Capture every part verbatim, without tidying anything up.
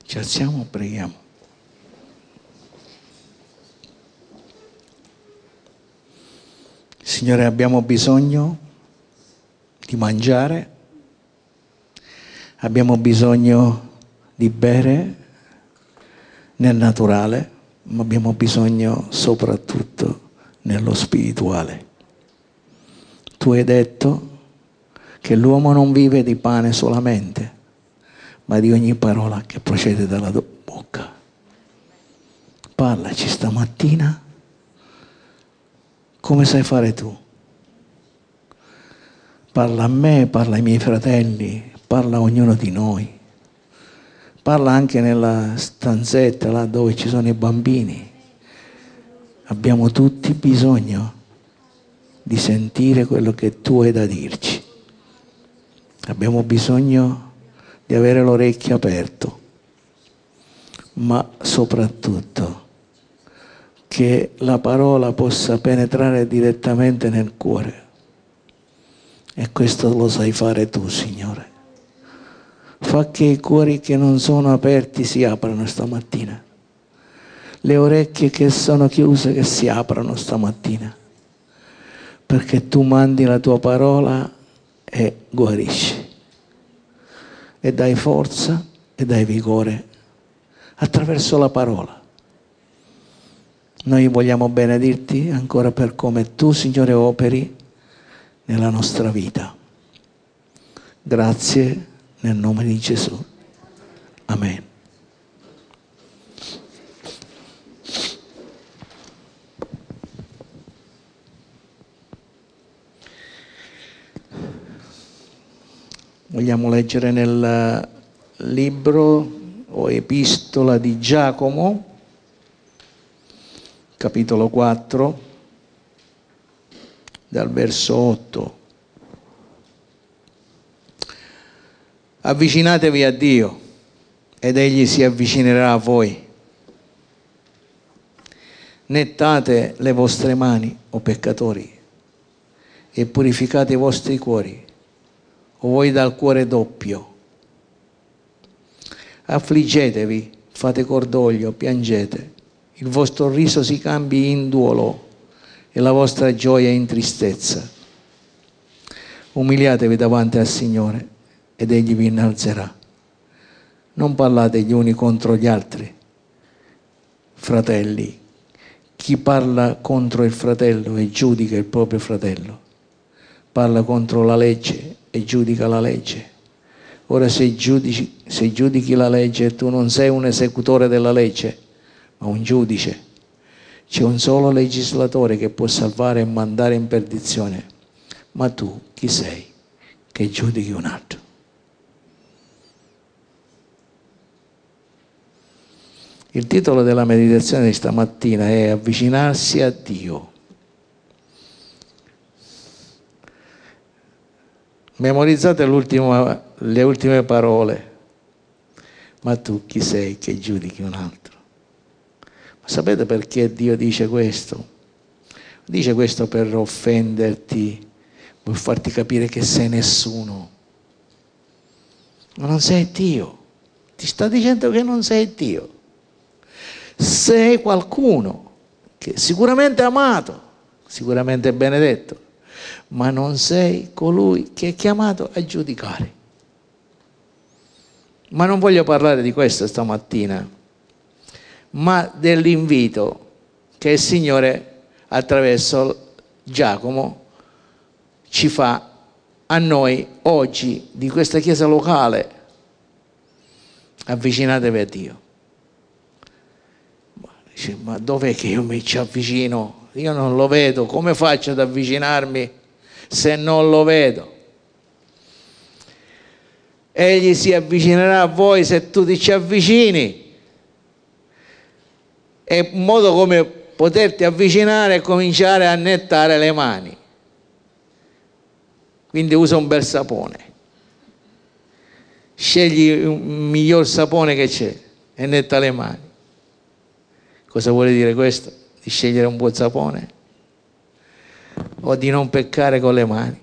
Ci alziamo, preghiamo. Signore, abbiamo bisogno di mangiare, abbiamo bisogno di bere nel naturale, ma abbiamo bisogno soprattutto nello spirituale. Tu hai detto che l'uomo non vive di pane solamente, ma di ogni parola che procede dalla tua bocca. Parlaci stamattina come sai fare tu. Parla a me, parla ai miei fratelli, parla a ognuno di noi. Parla anche nella stanzetta, là dove ci sono i bambini. Abbiamo tutti bisogno di sentire quello che tu hai da dirci. Abbiamo bisogno di avere l'orecchio aperto, ma soprattutto che la parola possa penetrare direttamente nel cuore. E questo lo sai fare tu, Signore. Fa che i cuori che non sono aperti si aprano stamattina. Le orecchie che sono chiuse che si aprano stamattina. Perché tu mandi la tua parola e guarisci. E dai forza e dai vigore attraverso la parola. Noi vogliamo benedirti ancora per come tu, Signore, operi nella nostra vita. Grazie nel nome di Gesù. Amen. Vogliamo leggere nel libro o epistola di Giacomo, capitolo quattro, dal verso otto. Avvicinatevi a Dio ed Egli si avvicinerà a voi. Nettate le vostre mani, o peccatori, e purificate i vostri cuori, o voi dal cuore doppio. Affliggetevi, fate cordoglio, piangete, il vostro riso si cambi in duolo e la vostra gioia in tristezza. Umiliatevi davanti al Signore ed Egli vi innalzerà. Non parlate gli uni contro gli altri, fratelli. Chi parla contro il fratello e giudica il proprio fratello, parla contro la legge e giudica la legge. Ora se giudici, se giudichi la legge, tu non sei un esecutore della legge, ma un giudice. C'è un solo legislatore che può salvare e mandare in perdizione. Ma tu chi sei che giudichi un altro? Il titolo della meditazione di stamattina è Avvicinarsi a Dio. Memorizzate le ultime parole. Ma tu chi sei che giudichi un altro? Ma sapete perché Dio dice questo? Dice questo per offenderti, per farti capire che sei nessuno. Ma non sei Dio. Ti sta dicendo che non sei Dio. Sei qualcuno che sicuramente è amato, sicuramente è benedetto, ma non sei colui che è chiamato a giudicare. Ma non voglio parlare di questo stamattina, ma dell'invito che il Signore attraverso Giacomo ci fa a noi oggi di questa chiesa locale. Avvicinatevi a Dio. Dice, ma dov'è che io mi ci avvicino? Io non lo vedo, come faccio ad avvicinarmi se non lo vedo? Egli si avvicinerà a voi se tu ti ci avvicini. È un modo come poterti avvicinare e cominciare a nettare le mani. Quindi usa un bel sapone. Scegli il miglior sapone che c'è e netta le mani. Cosa vuole dire questo? Di scegliere un buon sapone? O di non peccare con le mani?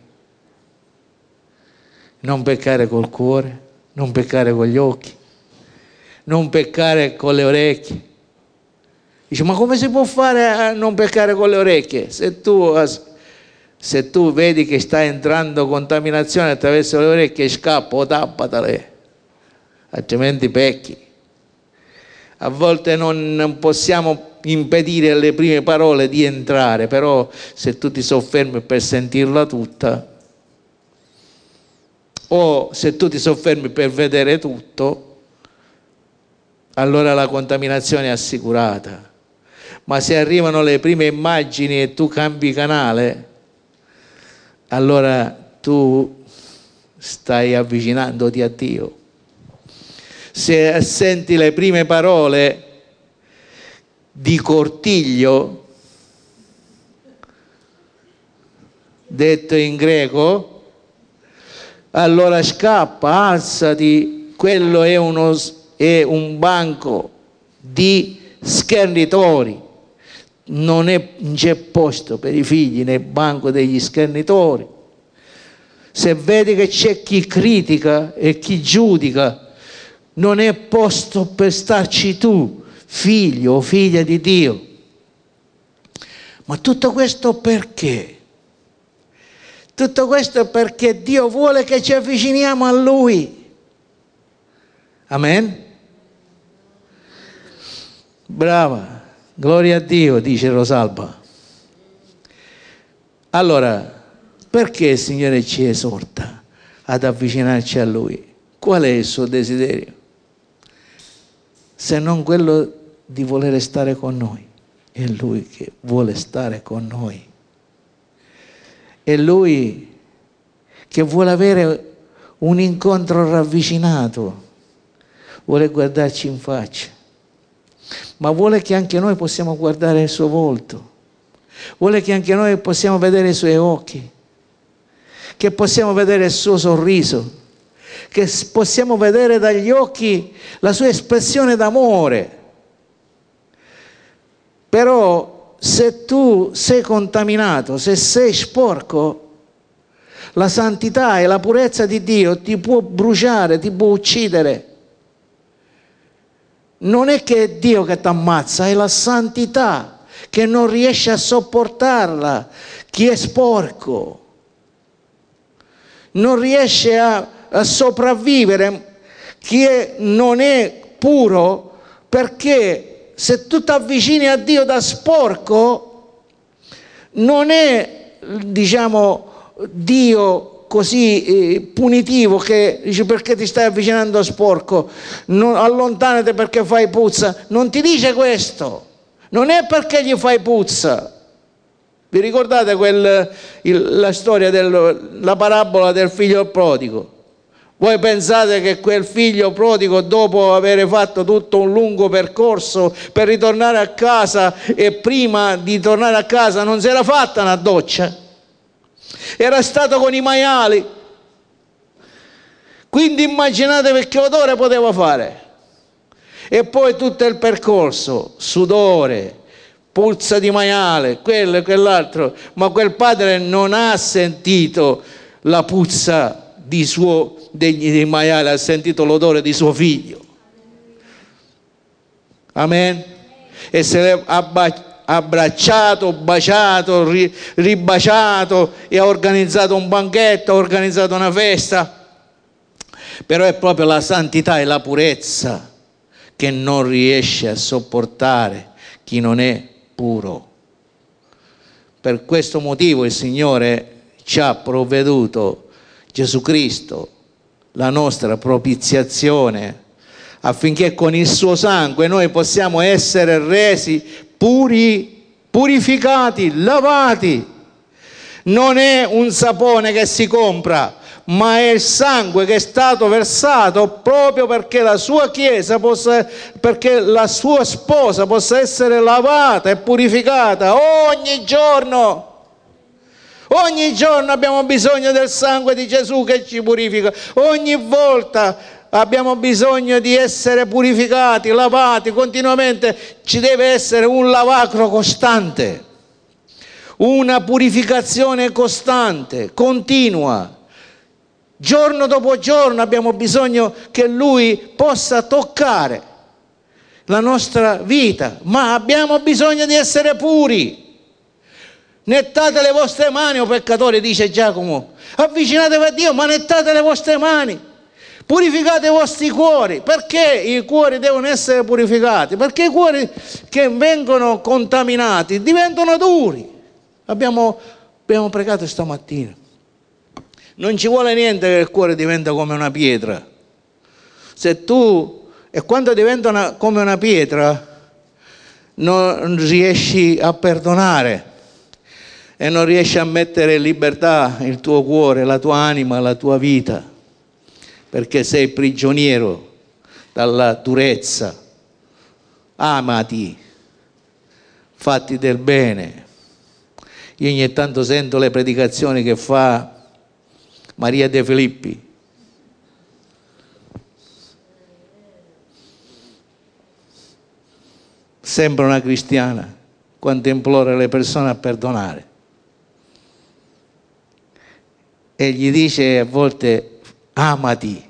Non peccare col cuore? Non peccare con gli occhi? non peccare con le orecchie. Dice, ma come si può fare a non peccare con le orecchie? Se tu, se tu vedi che sta entrando contaminazione attraverso le orecchie, scappa o tappatele, altrimenti pecchi. A volte non possiamo impedire alle prime parole di entrare, però se tu ti soffermi per sentirla tutta, o se tu ti soffermi per vedere tutto, allora la contaminazione è assicurata. Ma se arrivano le prime immagini e tu cambi canale, allora tu stai avvicinandoti a Dio. Se senti le prime parole di cortiglio, detto in greco, allora scappa, alzati, quello è, uno, è un banco di schernitori, non, è, non c'è posto per i figli nel banco degli schernitori. Se vedi che c'è chi critica e chi giudica, non è posto per starci tu, figlio o figlia di Dio. Ma tutto questo perché? Tutto questo perché Dio vuole che ci avviciniamo a Lui. Amen? Brava, gloria a Dio, dice Rosalba. Allora, perché il Signore ci esorta ad avvicinarci a Lui? Qual è il suo desiderio? Se non quello di volere stare con noi. È Lui che vuole stare con noi. È Lui che vuole avere un incontro ravvicinato, vuole guardarci in faccia, ma vuole che anche noi possiamo guardare il suo volto, vuole che anche noi possiamo vedere i suoi occhi, che possiamo vedere il suo sorriso, che possiamo vedere dagli occhi la sua espressione d'amore. Però se tu sei contaminato, se sei sporco, la santità e la purezza di Dio ti può bruciare, ti può uccidere. Non è che è Dio che ti ammazza, è la santità che non riesce a sopportarla. Chi è sporco non riesce a, a sopravvivere, chi è, non è puro, perché se tu ti avvicini a Dio da sporco, non è, diciamo, Dio così eh, punitivo che dice perché ti stai avvicinando a sporco, non, allontanati perché fai puzza. Non ti dice questo, non è perché gli fai puzza. Vi ricordate quel, il, la storia, del, la parabola del figlio prodigo? Voi pensate che quel figlio prodigo, dopo aver fatto tutto un lungo percorso per ritornare a casa, e prima di tornare a casa non si era fatta una doccia? Era stato con i maiali. Quindi immaginate che odore poteva fare. E poi tutto il percorso, sudore, puzza di maiale, quello e quell'altro, ma quel padre non ha sentito la puzza di suo, dei, dei maiali, ha sentito l'odore di suo figlio. Amen? E se l'è abbracciato, baciato, ri, ribaciato, e ha organizzato un banchetto, ha organizzato una festa. Però è proprio la santità e la purezza che non riesce a sopportare chi non è puro. Per questo motivo il Signore ci ha provveduto Gesù Cristo, la nostra propiziazione, affinché con il suo sangue noi possiamo essere resi puri, purificati, lavati. Non è un sapone che si compra, ma è il sangue che è stato versato proprio perché la sua chiesa possa, perché la sua sposa possa essere lavata e purificata ogni giorno. Ogni giorno abbiamo bisogno del sangue di Gesù che ci purifica. Ogni volta abbiamo bisogno di essere purificati, lavati continuamente. Ci deve essere un lavacro costante, una purificazione costante, continua. Giorno dopo giorno abbiamo bisogno che Lui possa toccare la nostra vita, ma abbiamo bisogno di essere puri. Nettate le vostre mani, o peccatori, dice Giacomo, avvicinatevi a Dio, ma nettate le vostre mani, purificate i vostri cuori. Perché i cuori devono essere purificati? Perché i cuori che vengono contaminati diventano duri. Abbiamo, abbiamo pregato stamattina. Non ci vuole niente che il cuore diventa come una pietra. Se tu, e quando diventa una, come una pietra, non riesci a perdonare e non riesci a mettere in libertà il tuo cuore, la tua anima, la tua vita, perché sei prigioniero dalla durezza. Amati, fatti del bene. Io ogni tanto sento le predicazioni che fa Maria De Filippi. Sembra una cristiana quando implora le persone a perdonare. E gli dice a volte amati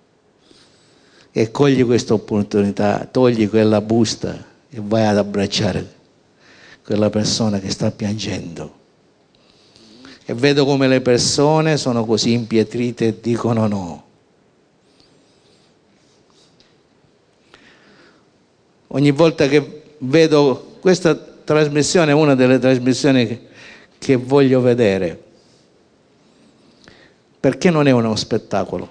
e cogli questa opportunità, togli quella busta e vai ad abbracciare quella persona che sta piangendo. E vedo come le persone sono così impietrite e dicono no. Ogni volta che vedo questa trasmissione, è una delle trasmissioni che, che voglio vedere, perché non è uno spettacolo,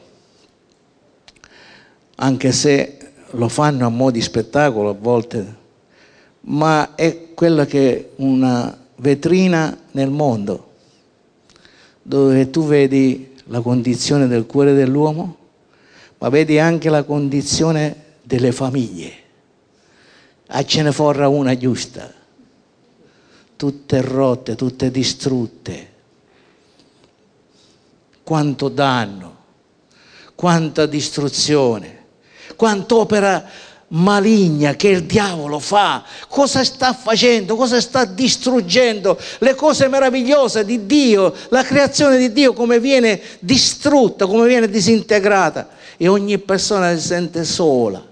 anche se lo fanno a mo' di spettacolo a volte, ma è quella che è una vetrina nel mondo, dove tu vedi la condizione del cuore dell'uomo, ma vedi anche la condizione delle famiglie. A ce ne forra una giusta, tutte rotte, tutte distrutte. Quanto danno, quanta distruzione, quant'opera maligna che il diavolo fa. Cosa sta facendo? Cosa sta distruggendo? Le cose meravigliose di Dio, la creazione di Dio, come viene distrutta, come viene disintegrata. E ogni persona si sente sola.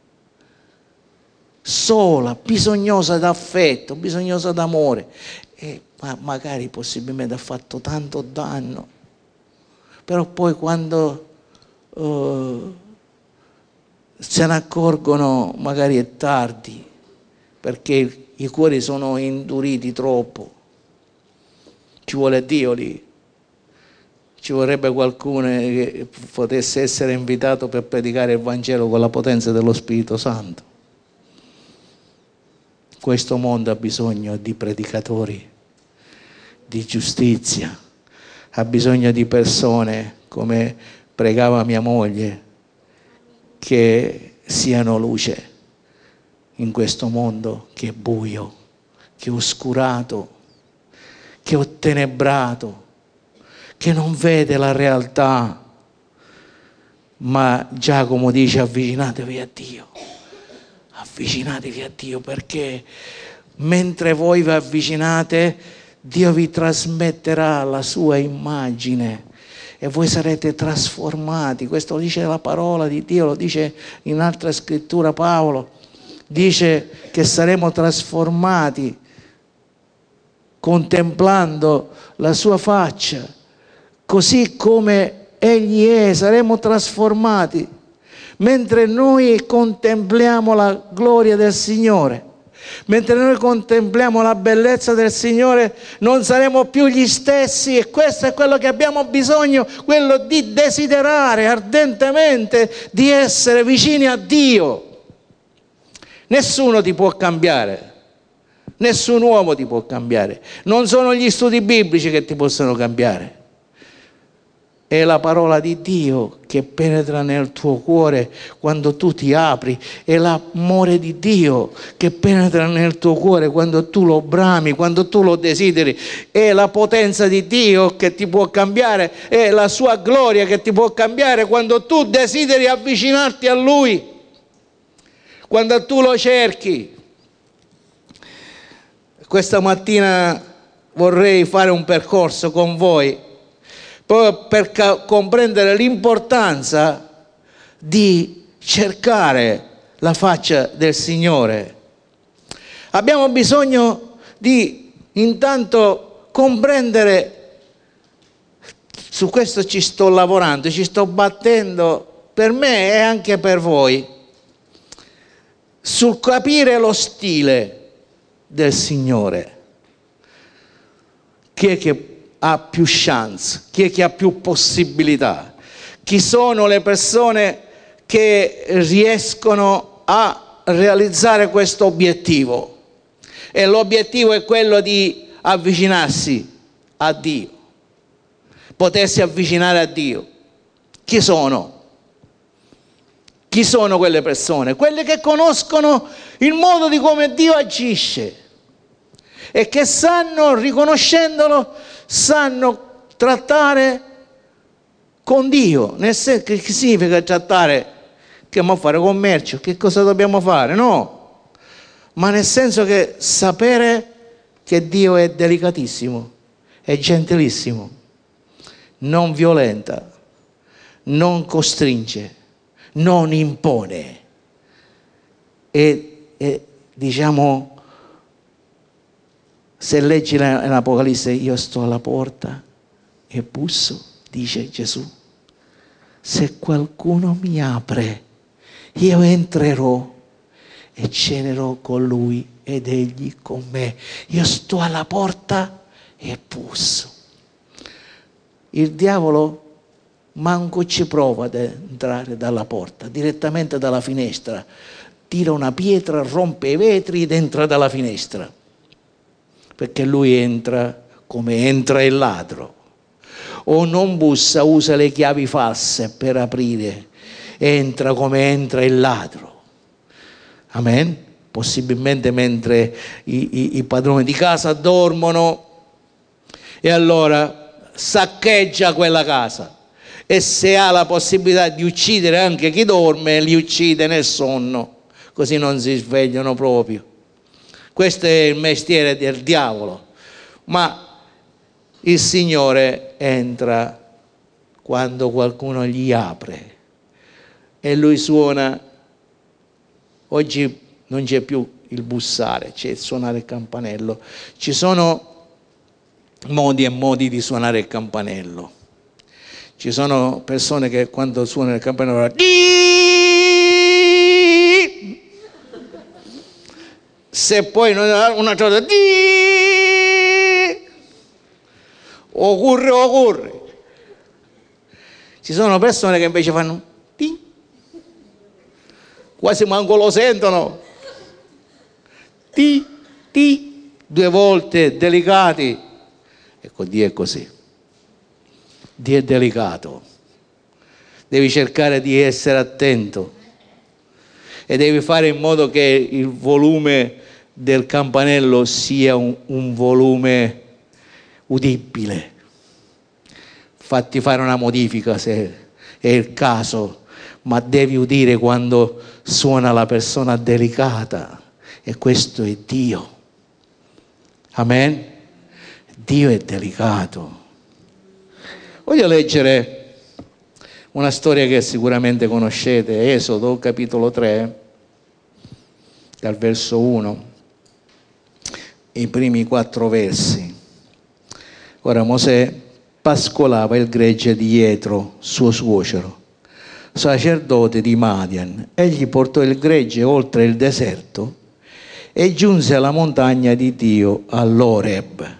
sola, bisognosa d'affetto, bisognosa d'amore, e ma magari possibilmente ha fatto tanto danno, però poi quando uh, se ne accorgono magari è tardi, perché i cuori sono induriti troppo. Ci vuole Dio lì, ci vorrebbe qualcuno che potesse essere invitato per predicare il Vangelo con la potenza dello Spirito Santo. Questo mondo ha bisogno di predicatori di giustizia, ha bisogno di persone, come pregava mia moglie, che siano luce in questo mondo che è buio, che è oscurato, che è ottenebrato, che non vede la realtà. Ma Giacomo dice: avvicinatevi a Dio. Avvicinatevi a Dio, perché mentre voi vi avvicinate, Dio vi trasmetterà la sua immagine e voi sarete trasformati. Questo lo dice la parola di Dio, lo dice in altra scrittura Paolo. Dice che saremo trasformati contemplando la sua faccia, così come Egli è, saremo trasformati. Mentre noi contempliamo la gloria del Signore, mentre noi contempliamo la bellezza del Signore, non saremo più gli stessi, e questo è quello che abbiamo bisogno, quello di desiderare ardentemente di essere vicini a Dio. Nessuno ti può cambiare, nessun uomo ti può cambiare, non sono gli studi biblici che ti possono cambiare. È la parola di Dio che penetra nel tuo cuore quando tu ti apri, è l'amore di Dio che penetra nel tuo cuore quando tu lo brami, quando tu lo desideri, è la potenza di Dio che ti può cambiare, è la sua gloria che ti può cambiare quando tu desideri avvicinarti a Lui, quando tu lo cerchi. Questa mattina vorrei fare un percorso con voi per comprendere l'importanza di cercare la faccia del Signore. Abbiamo bisogno di intanto comprendere, su questo ci sto lavorando, ci sto battendo per me e anche per voi, sul capire lo stile del Signore. Chi è che ha più chance? Chi è che ha più possibilità? Chi sono le persone che riescono a realizzare questo obiettivo? E l'obiettivo è quello di avvicinarsi a Dio, potersi avvicinare a Dio. Chi sono? Chi sono quelle persone? Quelle che conoscono il modo di come Dio agisce e che sanno, riconoscendolo, sanno trattare con Dio. Nel senso, che significa trattare? Che dobbiamo fare commercio? Che cosa dobbiamo fare? No. Ma nel senso che sapere che Dio è delicatissimo, è gentilissimo, non violenta, non costringe, non impone. E, e diciamo, se leggi l'Apocalisse, io sto alla porta e busso, dice Gesù. Se qualcuno mi apre, io entrerò e cenerò con lui ed egli con me. Io sto alla porta e busso. Il diavolo manco ci prova ad entrare dalla porta, direttamente dalla finestra. Tira una pietra, rompe i vetri ed entra dalla finestra. Perché lui entra come entra il ladro. O non bussa, usa le chiavi false per aprire. Entra come entra il ladro. Amen? Possibilmente mentre i, i, i padroni di casa dormono, e allora saccheggia quella casa, e se ha la possibilità di uccidere anche chi dorme, li uccide nel sonno, così non si svegliano proprio. Questo è il mestiere del diavolo. Ma il Signore entra quando qualcuno gli apre e lui suona. Oggi non c'è più il bussare, c'è il suonare il campanello. Ci sono modi e modi di suonare il campanello. Ci sono persone che quando suonano il campanello Dii! Se poi una cosa Dii! Ocurre, ocurre. Ci sono persone che invece fanno Dii! Quasi manco lo sentono. Ti, ti, due volte delicati. Ecco, Dio è così. Dio è delicato. Devi cercare di essere attento e devi fare in modo che il volume del campanello sia un, un volume udibile. Fatti fare una modifica se è il caso, ma devi udire quando suona la persona delicata, e questo è Dio. Amen? Dio è delicato. Voglio leggere una storia che sicuramente conoscete, Esodo capitolo tre, dal verso uno, i primi quattro versi. Ora Mosè pascolava il gregge di Jetro, suo suocero, sacerdote di Madian. Egli portò il gregge oltre il deserto e giunse alla montagna di Dio, all'Oreb.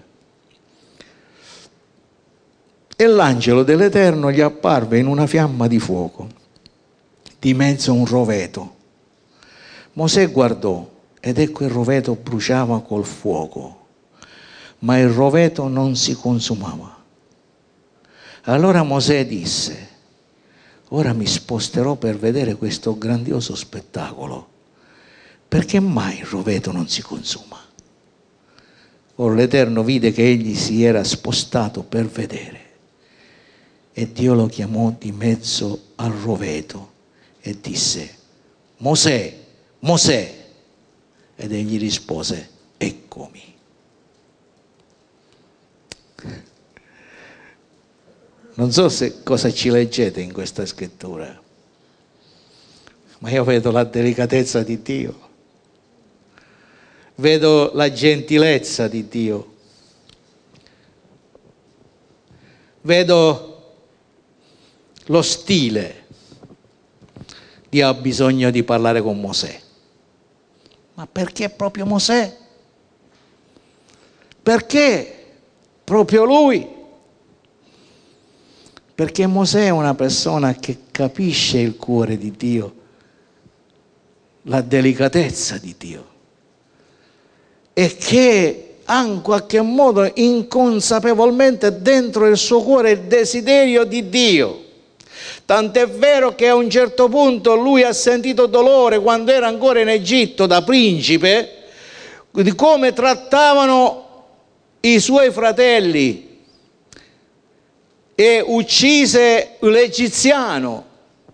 E l'angelo dell'Eterno gli apparve in una fiamma di fuoco, di mezzo a un roveto. Mosè guardò ed ecco il roveto bruciava col fuoco, ma il roveto non si consumava. Allora Mosè disse: ora mi sposterò per vedere questo grandioso spettacolo. Perché mai il roveto non si consuma? Or l'Eterno vide che egli si era spostato per vedere, e Dio lo chiamò di mezzo al roveto e disse: Mosè, Mosè. Ed egli rispose: eccomi. Non so se cosa ci leggete in questa scrittura, ma io vedo la delicatezza di Dio, vedo la gentilezza di Dio, vedo lo stile. Dio ha bisogno di parlare con Mosè. Ma perché proprio Mosè? Perché proprio lui? Perché Mosè è una persona che capisce il cuore di Dio, la delicatezza di Dio, e che ha in qualche modo inconsapevolmente dentro il suo cuore il desiderio di Dio. Tant'è vero che a un certo punto lui ha sentito dolore quando era ancora in Egitto da principe, di come trattavano i suoi fratelli, e uccise l'egiziano.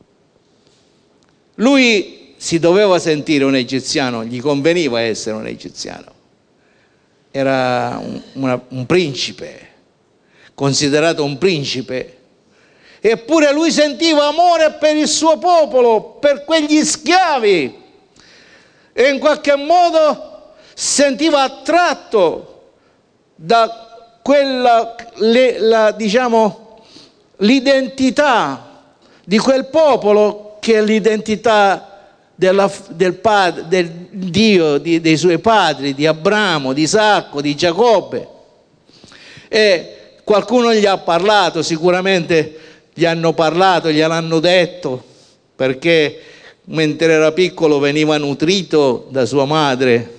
Lui si doveva sentire un egiziano, gli conveniva essere un egiziano. Era un, una, un principe, considerato un principe. Eppure lui sentiva amore per il suo popolo, per quegli schiavi, e in qualche modo sentiva attratto da quella, le, la, diciamo, l'identità di quel popolo, che è l'identità della, del, padre, del Dio di, dei suoi padri, di Abramo, di Isacco, di Giacobbe. E qualcuno gli ha parlato, sicuramente gli hanno parlato, gliel'hanno detto, perché mentre era piccolo veniva nutrito da sua madre,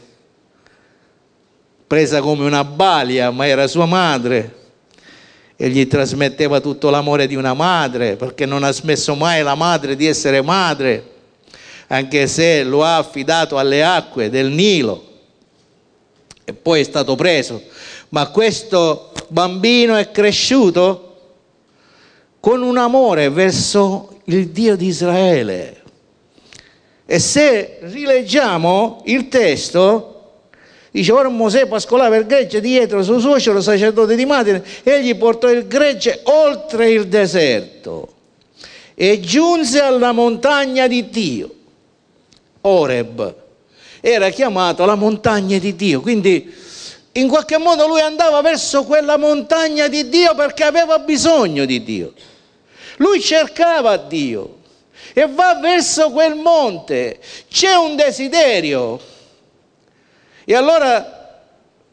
presa come una balia, ma era sua madre, e gli trasmetteva tutto l'amore di una madre, perché non ha smesso mai la madre di essere madre, anche se lo ha affidato alle acque del Nilo e poi è stato preso. Ma questo bambino è cresciuto con un amore verso il Dio di Israele. E se rileggiamo il testo, dice: ora Mosè pascolava il gregge dietro suo suocero sacerdote di Madian, egli portò il gregge oltre il deserto e giunse alla montagna di Dio. Oreb era chiamato la montagna di Dio, quindi in qualche modo lui andava verso quella montagna di Dio perché aveva bisogno di Dio. Lui cercava Dio e va verso quel monte. C'è un desiderio. E allora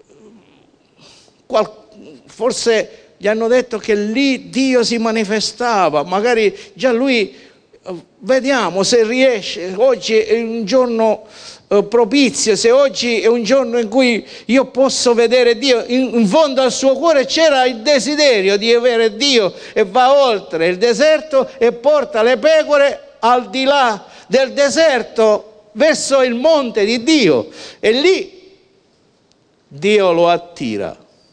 forse gli hanno detto che lì Dio si manifestava, magari già lui, vediamo se riesce, oggi è un giorno propizio, se oggi è un giorno in cui io posso vedere Dio. In fondo al suo cuore c'era il desiderio di avere Dio, e va oltre il deserto e porta le pecore al di là del deserto verso il monte di Dio, e lì Dio lo attira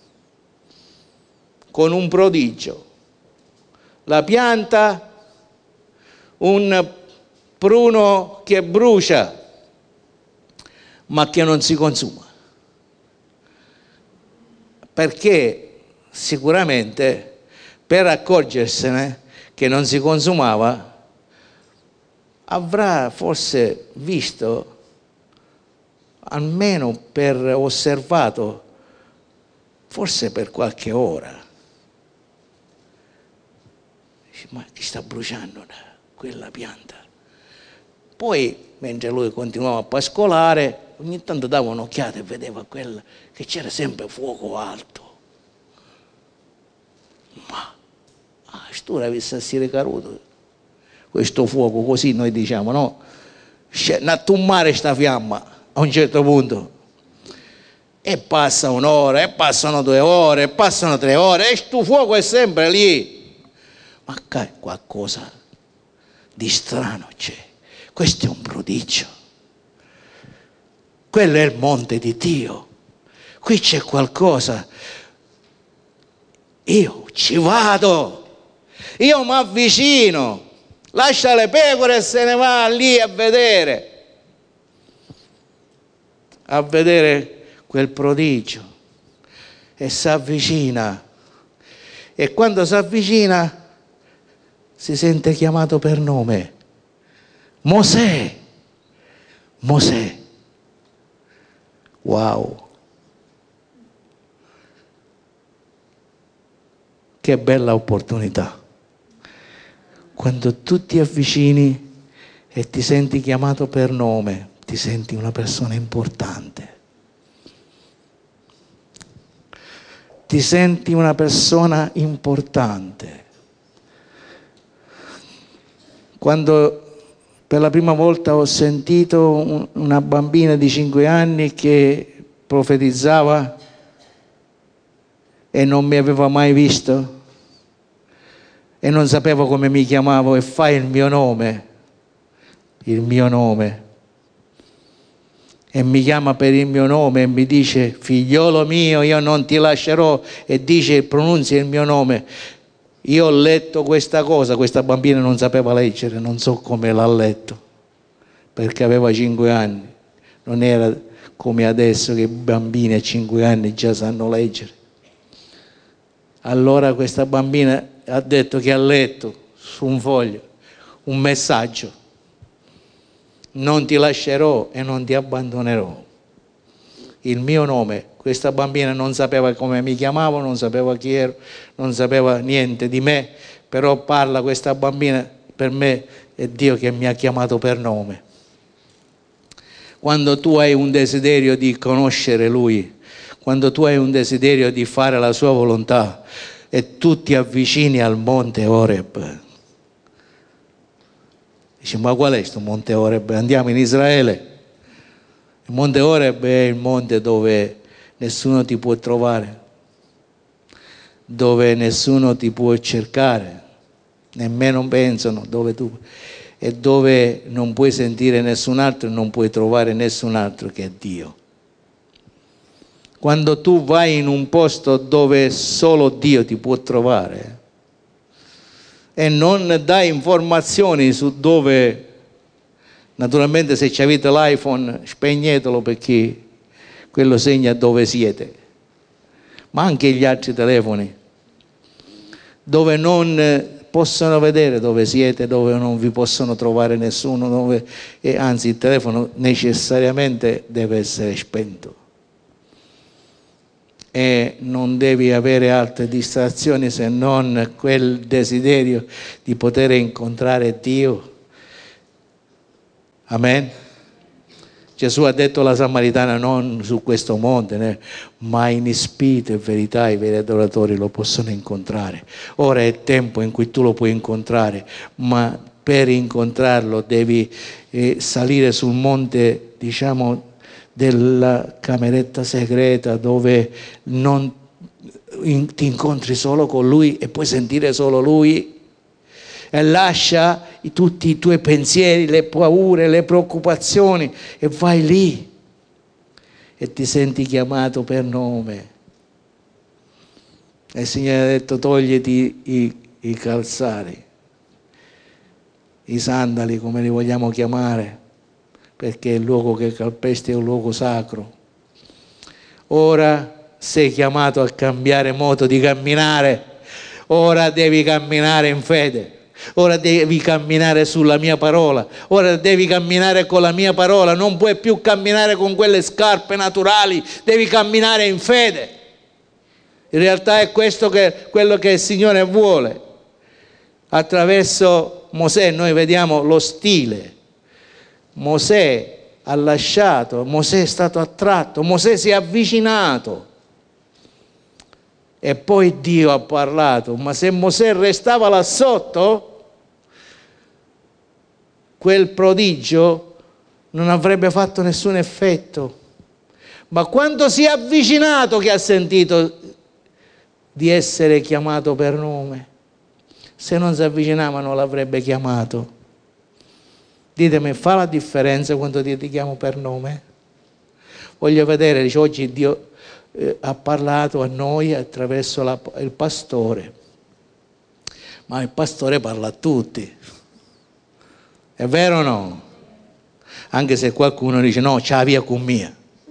con un prodigio. La pianta, un pruno che brucia ma che non si consuma, perché sicuramente per accorgersene che non si consumava avrà forse visto, almeno per osservato, forse per qualche ora. Dice: ma chi sta bruciando quella pianta? Poi, mentre lui continuava a pascolare, ogni tanto dava un'occhiata e vedeva quella, che c'era sempre fuoco alto. Ma ah, tu avessi essere caruto questo fuoco, così noi diciamo, no? Nattummare sta fiamma a un certo punto, e passa un'ora, e passano due ore, e passano tre ore, e sto fuoco è sempre lì. Ma qualcosa di strano c'è. Questo è un prodigio. Quello è il monte di Dio. Qui c'è qualcosa. Io ci vado, io mi avvicino, lascia le pecore e se ne va lì a vedere. a vedere quel prodigio, e si avvicina, e quando si avvicina si sente chiamato per nome: Mosè, Mosè, wow, che bella opportunità, quando tu ti avvicini e ti senti chiamato per nome, ti senti una persona importante, ti senti una persona importante. Quando per la prima volta ho sentito una bambina di cinque anni che profetizzava e non mi aveva mai visto e non sapevo come mi chiamavo, e fa il mio nome, il mio nome, e mi chiama per il mio nome e mi dice: figliolo mio, io non ti lascerò, e dice, pronunzia il mio nome. Io ho letto questa cosa, questa bambina non sapeva leggere, non so come l'ha letto, perché aveva cinque anni, non era come adesso che i bambini a cinque anni già sanno leggere. Allora questa bambina ha detto che ha letto su un foglio un messaggio: non ti lascerò e non ti abbandonerò. Il mio nome. Questa bambina non sapeva come mi chiamavo, non sapeva chi ero, non sapeva niente di me, però parla questa bambina, per me è Dio che mi ha chiamato per nome. Quando tu hai un desiderio di conoscere Lui, quando tu hai un desiderio di fare la sua volontà e tu ti avvicini al monte Oreb, dici: ma qual è questo monte Oreb? Andiamo in Israele. Il monte Oreb è il monte dove nessuno ti può trovare, dove nessuno ti può cercare, nemmeno pensano dove tu, e dove non puoi sentire nessun altro e non puoi trovare nessun altro che Dio. Quando tu vai in un posto dove solo Dio ti può trovare e non dai informazioni su dove, naturalmente se avete l'iPhone spegnetelo, perché quello segna dove siete, ma anche gli altri telefoni, dove non possono vedere dove siete, dove non vi possono trovare nessuno, dove, e anzi il telefono necessariamente deve essere spento. E non devi avere altre distrazioni se non quel desiderio di poter incontrare Dio. Amen. Gesù ha detto alla Samaritana: non su questo monte, né, ma in spirito e verità i veri adoratori lo possono incontrare. Ora è il tempo in cui tu lo puoi incontrare, ma per incontrarlo devi eh, salire sul monte, diciamo, della cameretta segreta, dove non in, ti incontri solo con Lui e puoi sentire solo Lui, e lascia tutti i tuoi pensieri, le paure, le preoccupazioni, e vai lì e ti senti chiamato per nome. E il Signore ha detto: togliti i, i calzari, i sandali, come li vogliamo chiamare, perché il luogo che calpesti è un luogo sacro. Ora sei chiamato a cambiare modo di camminare, ora devi camminare in fede, ora devi camminare sulla mia parola, ora devi camminare con la mia parola, non puoi più camminare con quelle scarpe naturali, devi camminare in fede. In realtà è questo che, quello che il Signore vuole. Attraverso Mosè noi vediamo lo stile. Mosè ha lasciato, Mosè è stato attratto, Mosè si è avvicinato e poi Dio ha parlato. Ma se Mosè restava là sotto, quel prodigio non avrebbe fatto nessun effetto. Ma quando si è avvicinato che ha sentito di essere chiamato per nome. Se non si avvicinava non l'avrebbe chiamato. Ditemi, fa la differenza quando Dio ti chiama per nome? Voglio vedere, dice, oggi Dio eh, ha parlato a noi attraverso la, il pastore, ma il pastore parla a tutti, è vero o no? Anche se qualcuno dice: no, c'ha via con mia.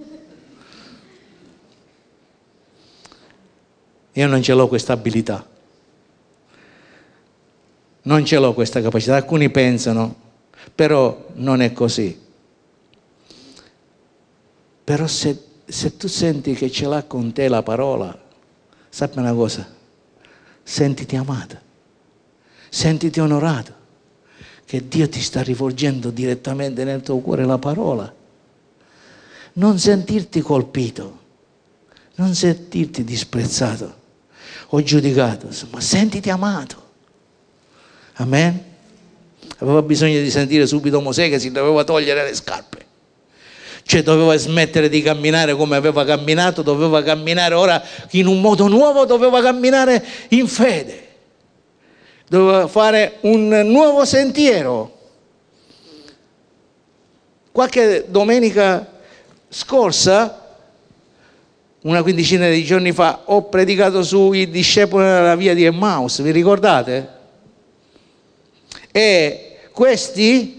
Io non ce l'ho questa abilità, non ce l'ho questa capacità. Alcuni pensano: Però non è così. Però se, se tu senti che ce l'ha con te la parola, sappi una cosa, sentiti amata, sentiti onorato, che Dio ti sta rivolgendo direttamente nel tuo cuore la parola. Non sentirti colpito, non sentirti disprezzato o giudicato, ma sentiti amato. Amen? Aveva bisogno di sentire subito Mosè che si doveva togliere le scarpe. Cioè doveva smettere di camminare come aveva camminato, doveva camminare ora in un modo nuovo, doveva camminare in fede. Doveva fare un nuovo sentiero. Qualche domenica scorsa, una quindicina di giorni fa, ho predicato sui discepoli della via di Emmaus, vi ricordate? E questi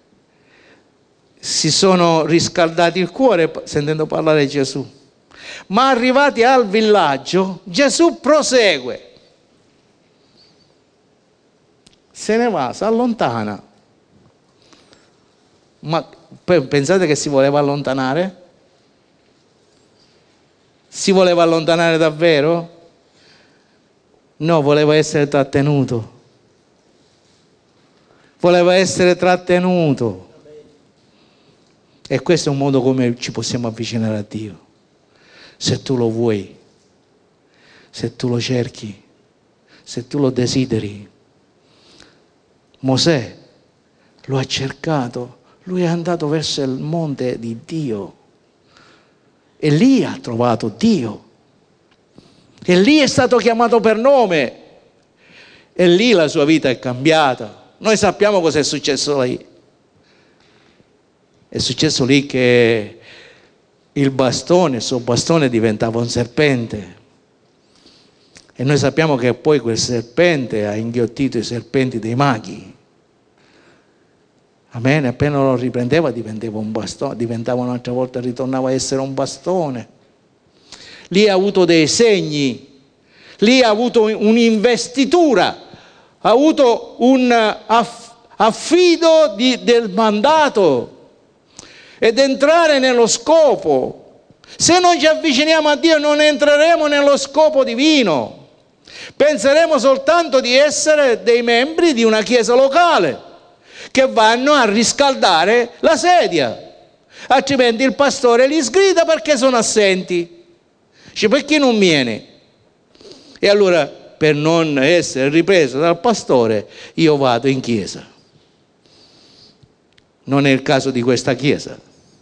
si sono riscaldati il cuore sentendo parlare di Gesù, ma arrivati al villaggio Gesù prosegue, se ne va, si allontana. Ma pensate che si voleva allontanare? Si voleva allontanare davvero? No, voleva essere trattenuto. Voleva essere trattenuto. E questo è un modo come ci possiamo avvicinare a Dio. Se tu lo vuoi, se tu lo cerchi, se tu lo desideri. Mosè lo ha cercato, lui è andato verso il monte di Dio e lì ha trovato Dio. E lì è stato chiamato per nome e lì la sua vita è cambiata. Noi sappiamo cosa è successo lì. È successo lì che il bastone, il suo bastone diventava un serpente. E noi sappiamo che poi quel serpente ha inghiottito i serpenti dei maghi. Amen. Appena lo riprendeva diventava un bastone, diventava un'altra volta, ritornava a essere un bastone. Lì ha avuto dei segni, lì ha avuto un'investitura, ha avuto un affido di, del mandato. Ed entrare nello scopo. Se non ci avviciniamo a Dio non entreremo nello scopo divino. Penseremo soltanto di essere dei membri di una chiesa locale che vanno a riscaldare la sedia. Altrimenti il pastore li sgrida perché sono assenti. Dice, perché non viene? E allora, per non essere ripreso dal pastore, io vado in chiesa. Non è il caso di questa chiesa,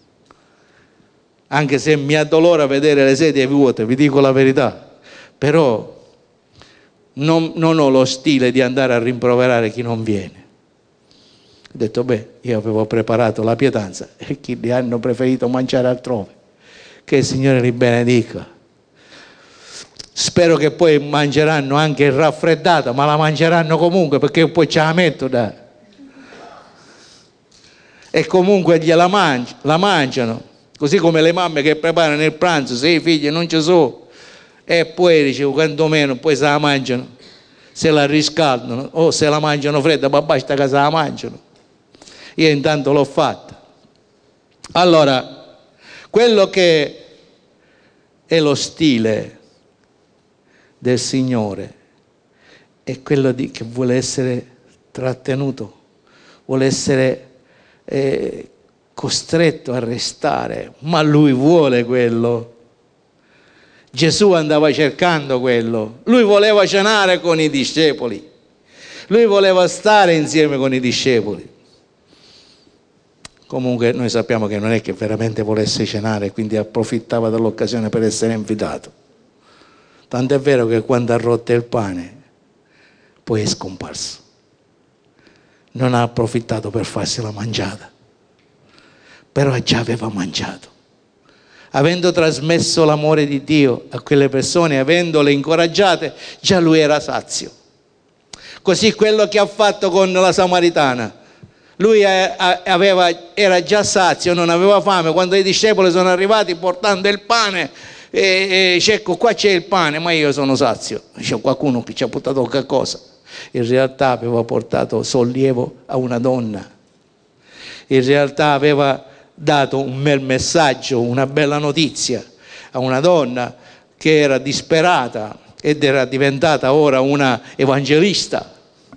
anche se mi addolora vedere le sedie vuote, vi dico la verità, però non, non ho lo stile di andare a rimproverare chi non viene. Ho detto, beh, io avevo preparato la pietanza e chi li hanno preferito mangiare altrove, che il Signore li benedica. Spero che poi mangeranno anche raffreddata, ma la mangeranno comunque perché poi ce la metto da... E comunque gliela mangi, la mangiano, così come le mamme che preparano il pranzo, se i figli non ci sono, e poi dicevo, quantomeno poi se la mangiano, se la riscaldano, o se la mangiano fredda, ma basta che se la mangiano. Io intanto l'ho fatta. Allora, quello che è lo stile del Signore è quello di, che vuole essere trattenuto, vuole essere è costretto a restare, ma lui vuole quello. Gesù andava cercando quello, lui voleva cenare con i discepoli, lui voleva stare insieme con i discepoli. Comunque noi sappiamo che non è che veramente volesse cenare, quindi approfittava dell'occasione per essere invitato. Tant'è vero che quando ha rotto il pane poi è scomparso. Non ha approfittato per farsi la mangiata, però già aveva mangiato. Avendo trasmesso l'amore di Dio a quelle persone, avendole incoraggiate, già lui era sazio. Così quello che ha fatto con la Samaritana, lui aveva, era già sazio, non aveva fame. Quando i discepoli sono arrivati portando il pane, e, e dice, ecco qua c'è il pane, ma io sono sazio. C'è qualcuno che ci ha portato qualcosa. In realtà aveva portato sollievo a una donna in realtà aveva dato un bel messaggio, una bella notizia a una donna che era disperata ed era diventata ora una evangelista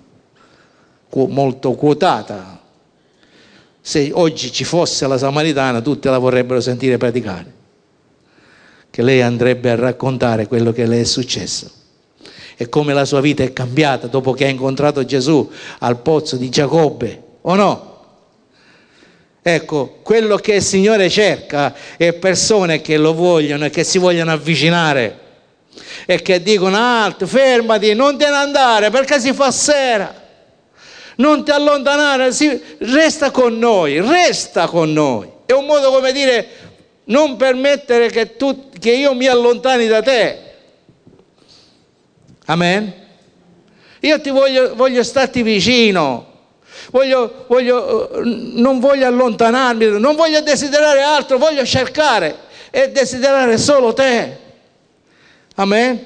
molto quotata. Se oggi ci fosse la Samaritana, tutti la vorrebbero sentire predicare, che lei andrebbe a raccontare quello che le è successo e come la sua vita è cambiata dopo che ha incontrato Gesù al pozzo di Giacobbe, o no? Ecco, quello che il Signore cerca è persone che lo vogliono e che si vogliono avvicinare e che dicono: alto, fermati, non te ne andare perché si fa sera, non ti allontanare, si, resta con noi, resta con noi. È un modo come dire: non permettere che, tu, che io mi allontani da te. Amen? Io ti voglio, voglio starti vicino. Voglio, voglio, non voglio allontanarmi, non voglio desiderare altro, voglio cercare e desiderare solo te. Amen?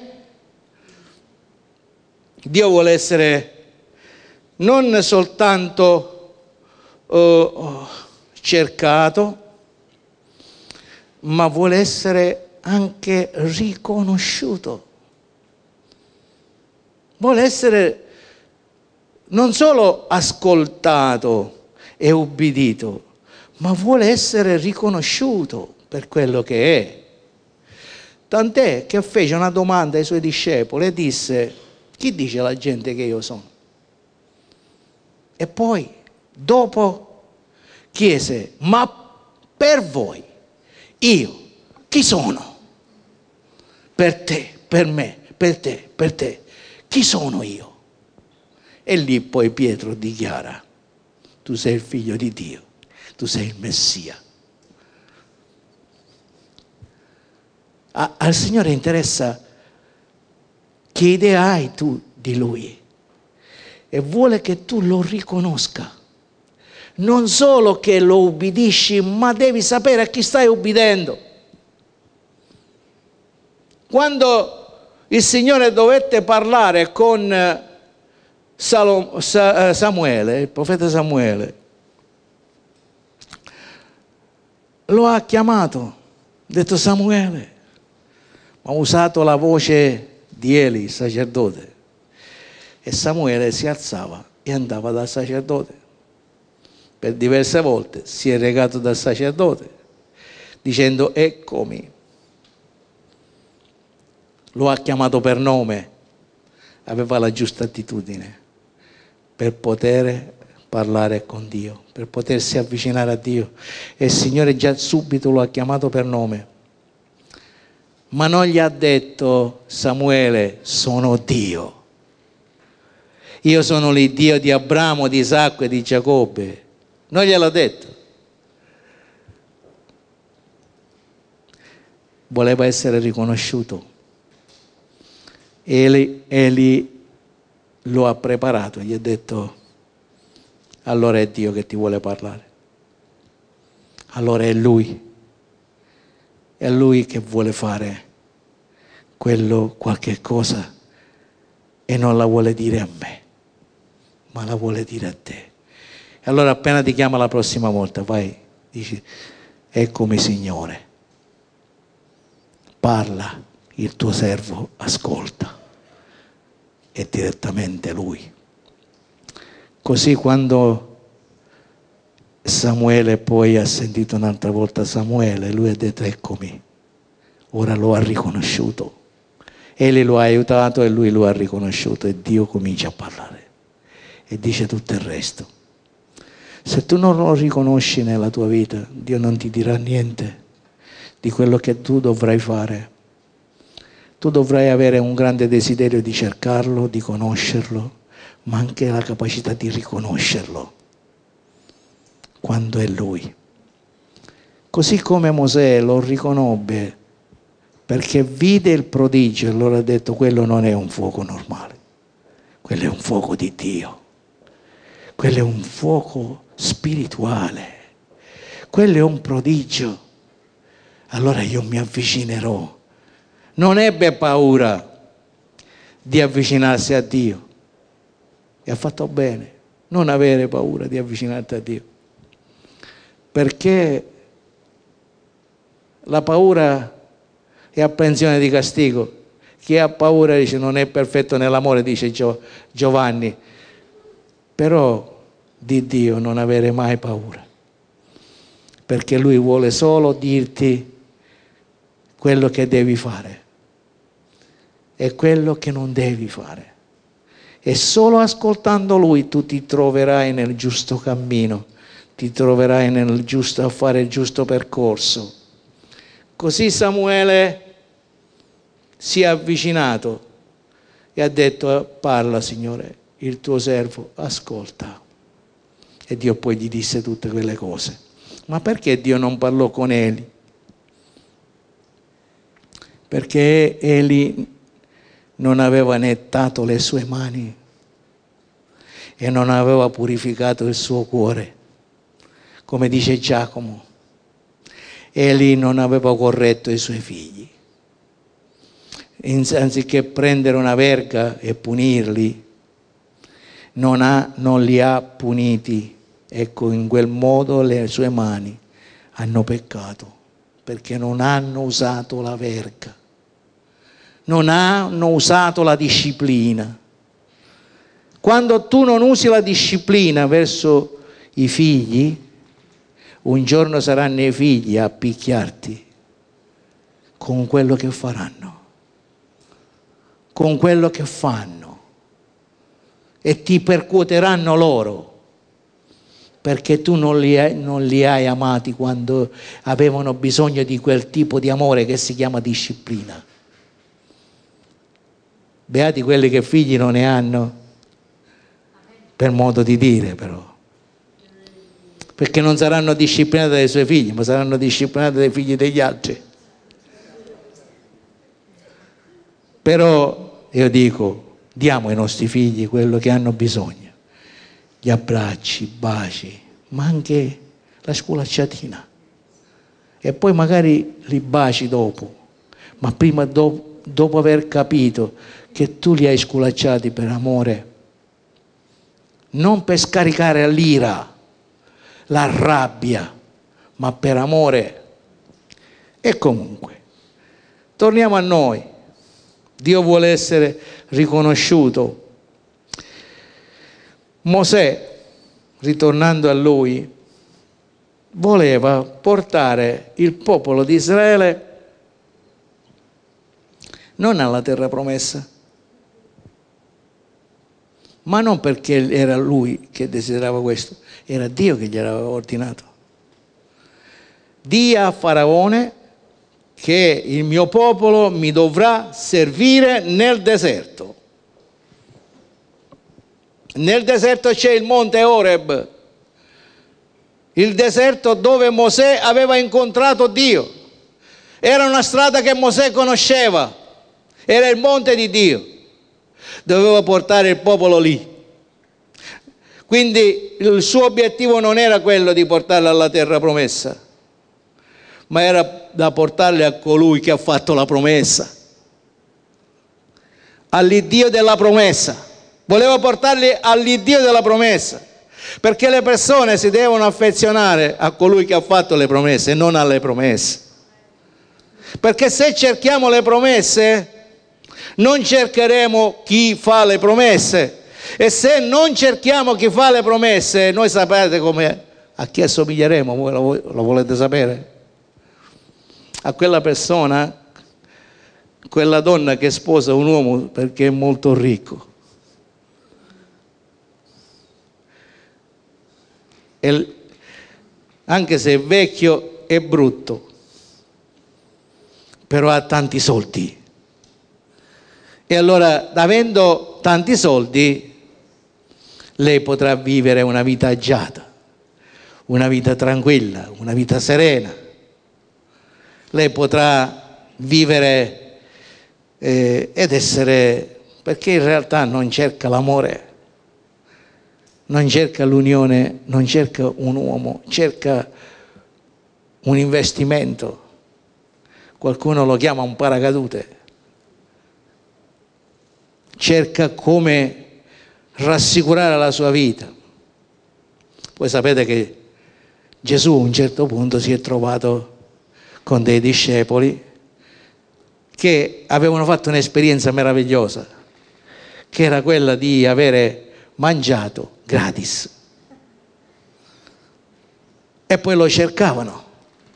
Dio vuole essere non soltanto uh, cercato, ma vuole essere anche riconosciuto. Vuole essere non solo ascoltato e ubbidito, ma vuole essere riconosciuto per quello che è. Tant'è che fece una domanda ai suoi discepoli e disse: chi dice la gente che io sono? E poi, dopo, chiese: ma per voi, io, chi sono? Per te, per me, per te, per te, chi sono io? E lì poi Pietro dichiara: tu sei il figlio di Dio, tu sei il Messia. A, al Signore interessa che idea hai tu di Lui e vuole che tu lo riconosca. Non solo che lo ubbidisci, ma devi sapere a chi stai ubbidendo. Quando il Signore dovette parlare con Samuele, il profeta Samuele, lo ha chiamato, ha detto: Samuele, ha usato la voce di Eli, il sacerdote, e Samuele si alzava e andava dal sacerdote. Per diverse volte si è recato dal sacerdote dicendo: eccomi. Lo ha chiamato per nome, aveva la giusta attitudine per poter parlare con Dio, per potersi avvicinare a Dio. E il Signore già subito lo ha chiamato per nome. Ma non gli ha detto: Samuele, sono Dio. Io sono l'Iddio di Abramo, di Isacco e di Giacobbe. Non gliel'ha detto. Voleva essere riconosciuto. Eli, Eli lo ha preparato, gli ha detto: allora è Dio che ti vuole parlare, allora è Lui, è Lui che vuole fare quello, qualche cosa, e non la vuole dire a me, ma la vuole dire a te. E allora appena ti chiama la prossima volta, vai, dici: eccomi Signore, parla, il tuo servo ascolta. E direttamente Lui. Così quando Samuele poi ha sentito un'altra volta Samuele, lui ha detto: eccomi. Ora lo ha riconosciuto. Egli lo ha aiutato e lui lo ha riconosciuto, e Dio comincia a parlare e dice tutto il resto. Se tu non lo riconosci nella tua vita, Dio non ti dirà niente di quello che tu dovrai fare. Tu dovrai avere un grande desiderio di cercarlo, di conoscerlo, ma anche la capacità di riconoscerlo quando è Lui. Così come Mosè lo riconobbe perché vide il prodigio e allora ha detto: quello non è un fuoco normale, quello è un fuoco di Dio, quello è un fuoco spirituale, quello è un prodigio. Allora io mi avvicinerò. Non ebbe paura di avvicinarsi a Dio e ha fatto bene non avere paura di avvicinarti a Dio. perché la paura è apprensione di castigo. Chi ha paura dice non è perfetto nell'amore, dice Giovanni. Però di Dio non avere mai paura, perché Lui vuole solo dirti quello che devi fare e quello che non devi fare. E solo ascoltando Lui tu ti troverai nel giusto cammino, ti troverai nel giusto, a fare il giusto percorso. Così Samuele si è avvicinato e ha detto: parla, Signore, il tuo servo ascolta. E Dio poi gli disse tutte quelle cose. Ma perché Dio non parlò con Eli? Perché Eli non aveva nettato le sue mani e non aveva purificato il suo cuore, come dice Giacomo. Eli non aveva corretto i suoi figli. Anziché prendere una verga e punirli, non, ha, non li ha puniti. Ecco, in quel modo le sue mani hanno peccato, perché non hanno usato la verga, non hanno usato la disciplina. Quando tu non usi la disciplina verso i figli, un giorno saranno i figli a picchiarti con quello che faranno, con quello che fanno, e ti percuoteranno loro, perché tu non li, hai, non li hai amati quando avevano bisogno di quel tipo di amore che si chiama disciplina. Beati quelli che figli non ne hanno, per modo di dire, però, perché non saranno disciplinati dai suoi figli, ma saranno disciplinati dai figli degli altri. Però io dico, diamo ai nostri figli quello che hanno bisogno, gli abbracci, i baci, ma anche la sculacciatina, e poi magari li baci dopo, ma prima dopo, dopo aver capito che tu li hai sculacciati per amore, non per scaricare l'ira, la rabbia, ma per amore. E comunque, torniamo a noi. Dio vuole essere riconosciuto. Mosè, ritornando a lui, voleva portare il popolo di Israele non alla terra promessa, ma non perché era lui che desiderava questo, era Dio che gliel'aveva ordinato. Dì a Faraone che il mio popolo mi dovrà servire nel deserto. Nel deserto c'è il monte Oreb, il deserto dove Mosè aveva incontrato Dio. Era una strada che Mosè conosceva, era il monte di Dio. Doveva portare il popolo lì. Quindi il suo obiettivo non era quello di portarli alla terra promessa, ma era da portarli a colui che ha fatto la promessa, all'Iddio della promessa. Voleva portarli all'Iddio della promessa, perché le persone si devono affezionare a colui che ha fatto le promesse e non alle promesse. Perché se cerchiamo le promesse, non cercheremo chi fa le promesse, e se non cerchiamo chi fa le promesse, noi sapete come, a chi assomiglieremo? Voi lo, lo volete sapere? A quella persona, quella donna che sposa un uomo perché è molto ricco. E anche se è vecchio è brutto, però ha tanti soldi. E allora, avendo tanti soldi, lei potrà vivere una vita agiata, una vita tranquilla, una vita serena. Lei potrà vivere eh, ed essere, perché in realtà non cerca l'amore, non cerca l'unione, non cerca un uomo, cerca un investimento. Qualcuno lo chiama un paracadute. Cerca come rassicurare la sua vita. Voi sapete che Gesù a un certo punto si è trovato con dei discepoli che avevano fatto un'esperienza meravigliosa, che era quella di avere mangiato gratis. E poi lo cercavano.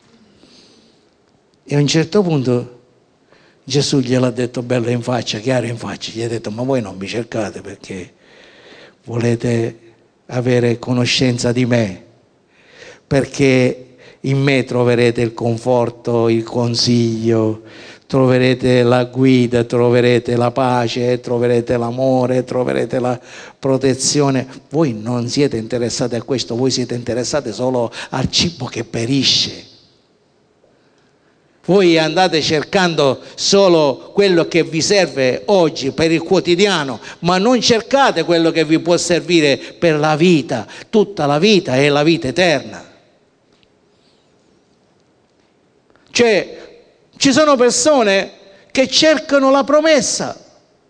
E a un certo punto Gesù gliel'ha detto bello in faccia, chiaro in faccia, gli ha detto: ma voi non mi cercate perché volete avere conoscenza di me, perché in me troverete il conforto, il consiglio, troverete la guida, troverete la pace, troverete l'amore, troverete la protezione. Voi non siete interessati a questo, voi siete interessati solo al cibo che perisce. Voi andate cercando solo quello che vi serve oggi per il quotidiano, ma non cercate quello che vi può servire per la vita, tutta la vita e la vita eterna. Cioè, ci sono persone che cercano la promessa,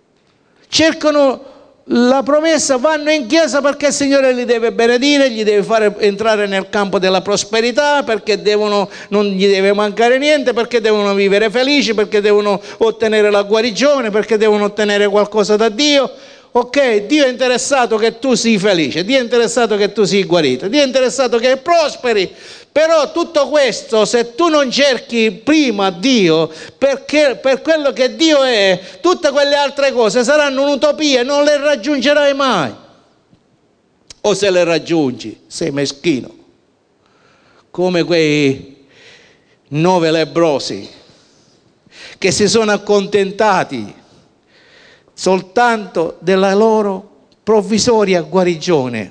cercano la promessa, vanno in chiesa perché il Signore li deve benedire, gli deve fare entrare nel campo della prosperità, perché devono, non gli deve mancare niente, perché devono vivere felici, perché devono ottenere la guarigione, perché devono ottenere qualcosa da Dio. Ok, Dio è interessato che tu sii felice, Dio è interessato che tu sii guarito, Dio è interessato che prosperi. Però tutto questo, se tu non cerchi prima Dio, perché per quello che Dio è, tutte quelle altre cose saranno un'utopia, non le raggiungerai mai. O se le raggiungi, sei meschino, come quei nove lebbrosi che si sono accontentati soltanto della loro provvisoria guarigione.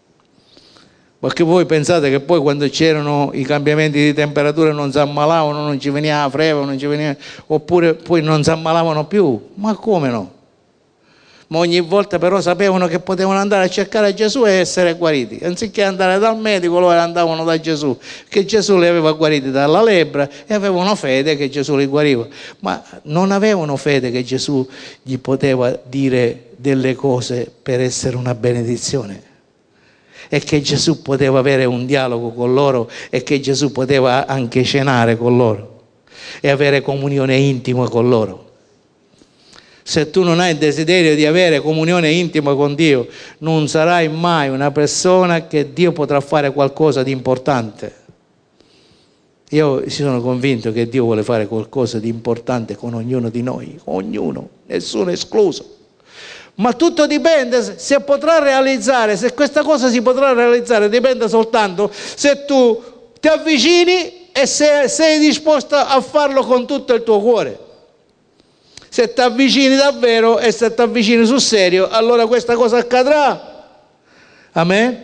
Perché voi pensate che poi quando c'erano i cambiamenti di temperatura non si ammalavano, non ci veniva la freva, non ci veniva, oppure poi non si ammalavano più? Ma come no? Ma ogni volta però sapevano che potevano andare a cercare Gesù e essere guariti. Anziché andare dal medico, loro andavano da Gesù, che Gesù li aveva guariti dalla lebbra e avevano fede che Gesù li guariva. Ma non avevano fede che Gesù gli poteva dire delle cose per essere una benedizione. E che Gesù poteva avere un dialogo con loro e che Gesù poteva anche cenare con loro e avere comunione intima con loro. Se tu non hai il desiderio di avere comunione intima con Dio, non sarai mai una persona che Dio potrà fare qualcosa di importante. Io sono convinto che Dio vuole fare qualcosa di importante con ognuno di noi, ognuno, nessuno escluso. Ma tutto dipende se potrà realizzare, se questa cosa si potrà realizzare, dipende soltanto se tu ti avvicini e se sei disposto a farlo con tutto il tuo cuore. Se ti avvicini davvero e se ti avvicini sul serio, allora questa cosa accadrà. Amen?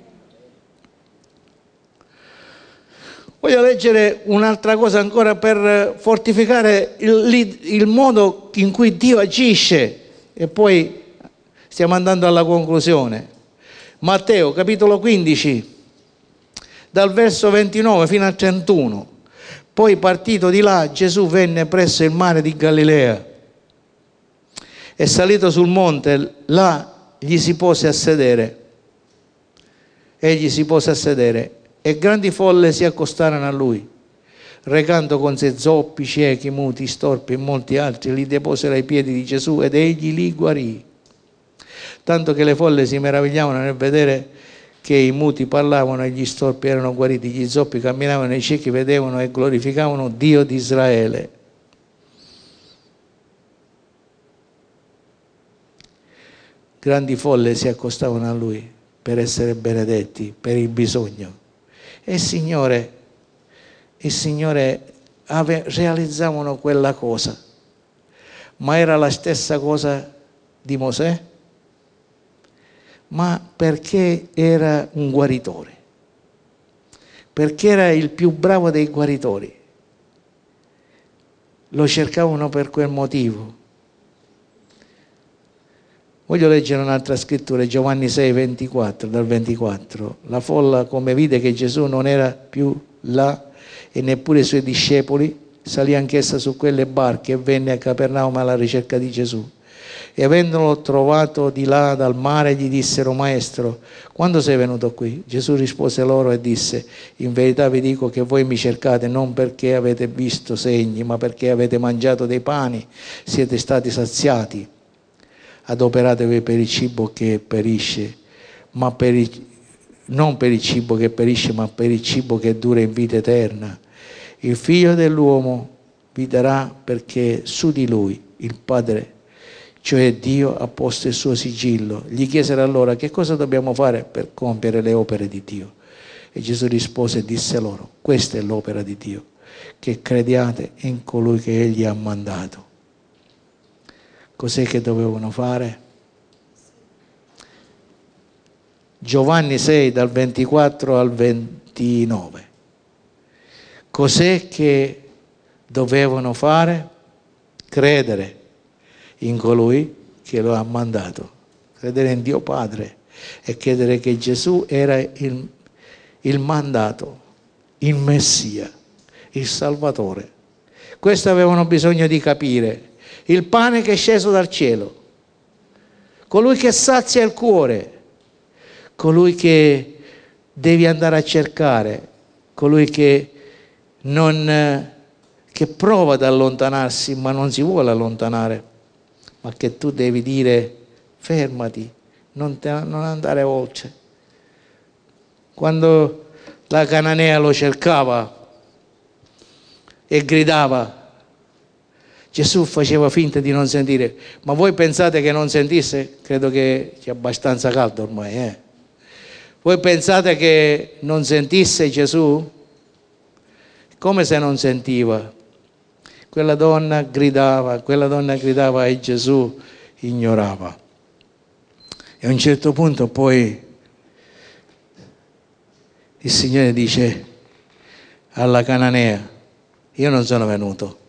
Voglio leggere un'altra cosa ancora per fortificare il, il modo in cui Dio agisce. E poi stiamo andando alla conclusione. Matteo capitolo quindici, dal verso ventinove fino al trentuno. Poi partito di là, Gesù venne presso il mare di Galilea e salito sul monte, là gli si pose a sedere. Egli si pose a sedere e grandi folle si accostarono a lui. Recando con sé zoppi, ciechi, muti, storpi e molti altri, li deposero ai piedi di Gesù ed egli li guarì. Tanto che le folle si meravigliavano nel vedere che i muti parlavano e gli storpi erano guariti, gli zoppi camminavano e i ciechi vedevano e glorificavano Dio di Israele. Grandi folle si accostavano a lui per essere benedetti, per il bisogno. E il Signore il Signore ave, realizzavano quella cosa, ma era la stessa cosa di Mosè, ma perché era un guaritore, perché era il più bravo dei guaritori, lo cercavano per quel motivo. Voglio leggere un'altra scrittura, Giovanni sei, ventiquattro, dal ventiquattro. La folla, come vide che Gesù non era più là e neppure i suoi discepoli, salì anch'essa su quelle barche e venne a Capernaum alla ricerca di Gesù. e avendolo trovato di là dal mare gli dissero: Maestro, quando sei venuto qui? Gesù rispose loro e disse: in verità vi dico che voi mi cercate non perché avete visto segni, ma perché avete mangiato dei pani, siete stati saziati. Adoperatevi per il cibo che perisce, ma per il, non per il cibo che perisce, ma per il cibo che dura in vita eterna. Il Figlio dell'uomo vi darà, perché su di lui il Padre, cioè Dio, ha posto il suo sigillo. Gli chiesero allora: che cosa dobbiamo fare per compiere le opere di Dio? E Gesù rispose e disse loro: questa è l'opera di Dio, che crediate in colui che Egli ha mandato. Cos'è che dovevano fare? Giovanni sei, dal ventiquattro al ventinove. Cos'è che dovevano fare? Credere in colui che lo ha mandato, credere in Dio Padre e credere che Gesù era il, il mandato, il Messia, il Salvatore. Questo avevano bisogno di capire. Il pane che è sceso dal cielo, colui che sazia il cuore, colui che devi andare a cercare, colui che non che prova ad allontanarsi ma non si vuole allontanare, ma che tu devi dire: fermati, non, te, non andare oltre. Quando la cananea lo cercava e gridava, Gesù faceva finta di non sentire. Ma voi pensate che non sentisse? Credo che c'è abbastanza caldo ormai, eh? Voi pensate che non sentisse Gesù? Come se non sentiva? Quella donna gridava, quella donna gridava e Gesù ignorava. E a un certo punto poi il Signore dice alla cananea: io non sono venuto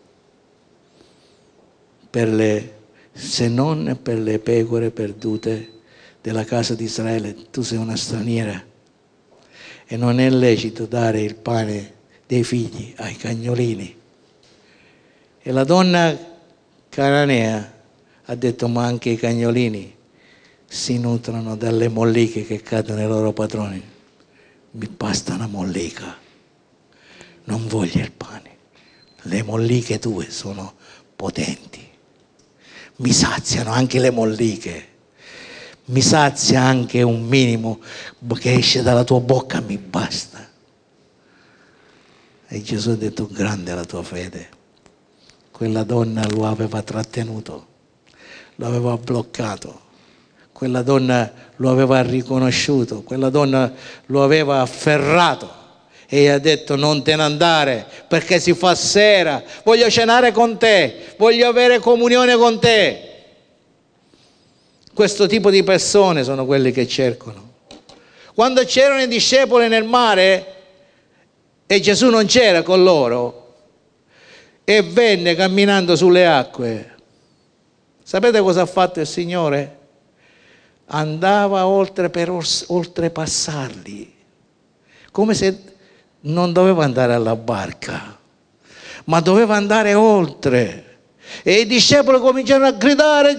per le, se non per le pecore perdute della casa di Israele. Tu sei una straniera e non è lecito dare il pane dei figli ai cagnolini. E la donna cananea ha detto: ma anche i cagnolini si nutrono dalle molliche che cadono ai loro padroni. Mi basta una mollica, non voglio il pane. Le molliche tue sono potenti, mi saziano anche le molliche, mi sazia anche un minimo che esce dalla tua bocca, mi basta. E Gesù ha detto: grande è la tua fede. Quella donna lo aveva trattenuto, lo aveva bloccato, quella donna lo aveva riconosciuto, quella donna lo aveva afferrato e gli ha detto: non te ne andare perché si fa sera, voglio cenare con te, voglio avere comunione con te. Questo tipo di persone sono quelli che cercano. Quando c'erano i discepoli nel mare e Gesù non c'era con loro e venne camminando sulle acque, sapete cosa ha fatto il Signore? Andava oltre per oltrepassarli, come se non doveva andare alla barca, ma doveva andare oltre. E i discepoli cominciarono a gridare: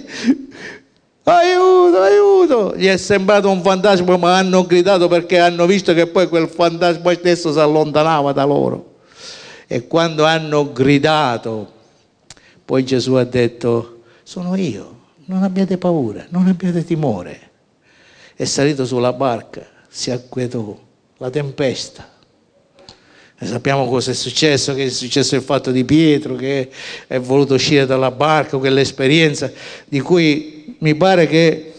aiuto, aiuto! Gli è sembrato un fantasma, ma hanno gridato perché hanno visto che poi quel fantasma stesso si allontanava da loro. E quando hanno gridato, poi Gesù ha detto: sono io, non abbiate paura, non abbiate timore. È salito sulla barca, si acquietò la tempesta. E sappiamo cosa è successo, che è successo il fatto di Pietro che è voluto uscire dalla barca, quell'esperienza di cui mi pare che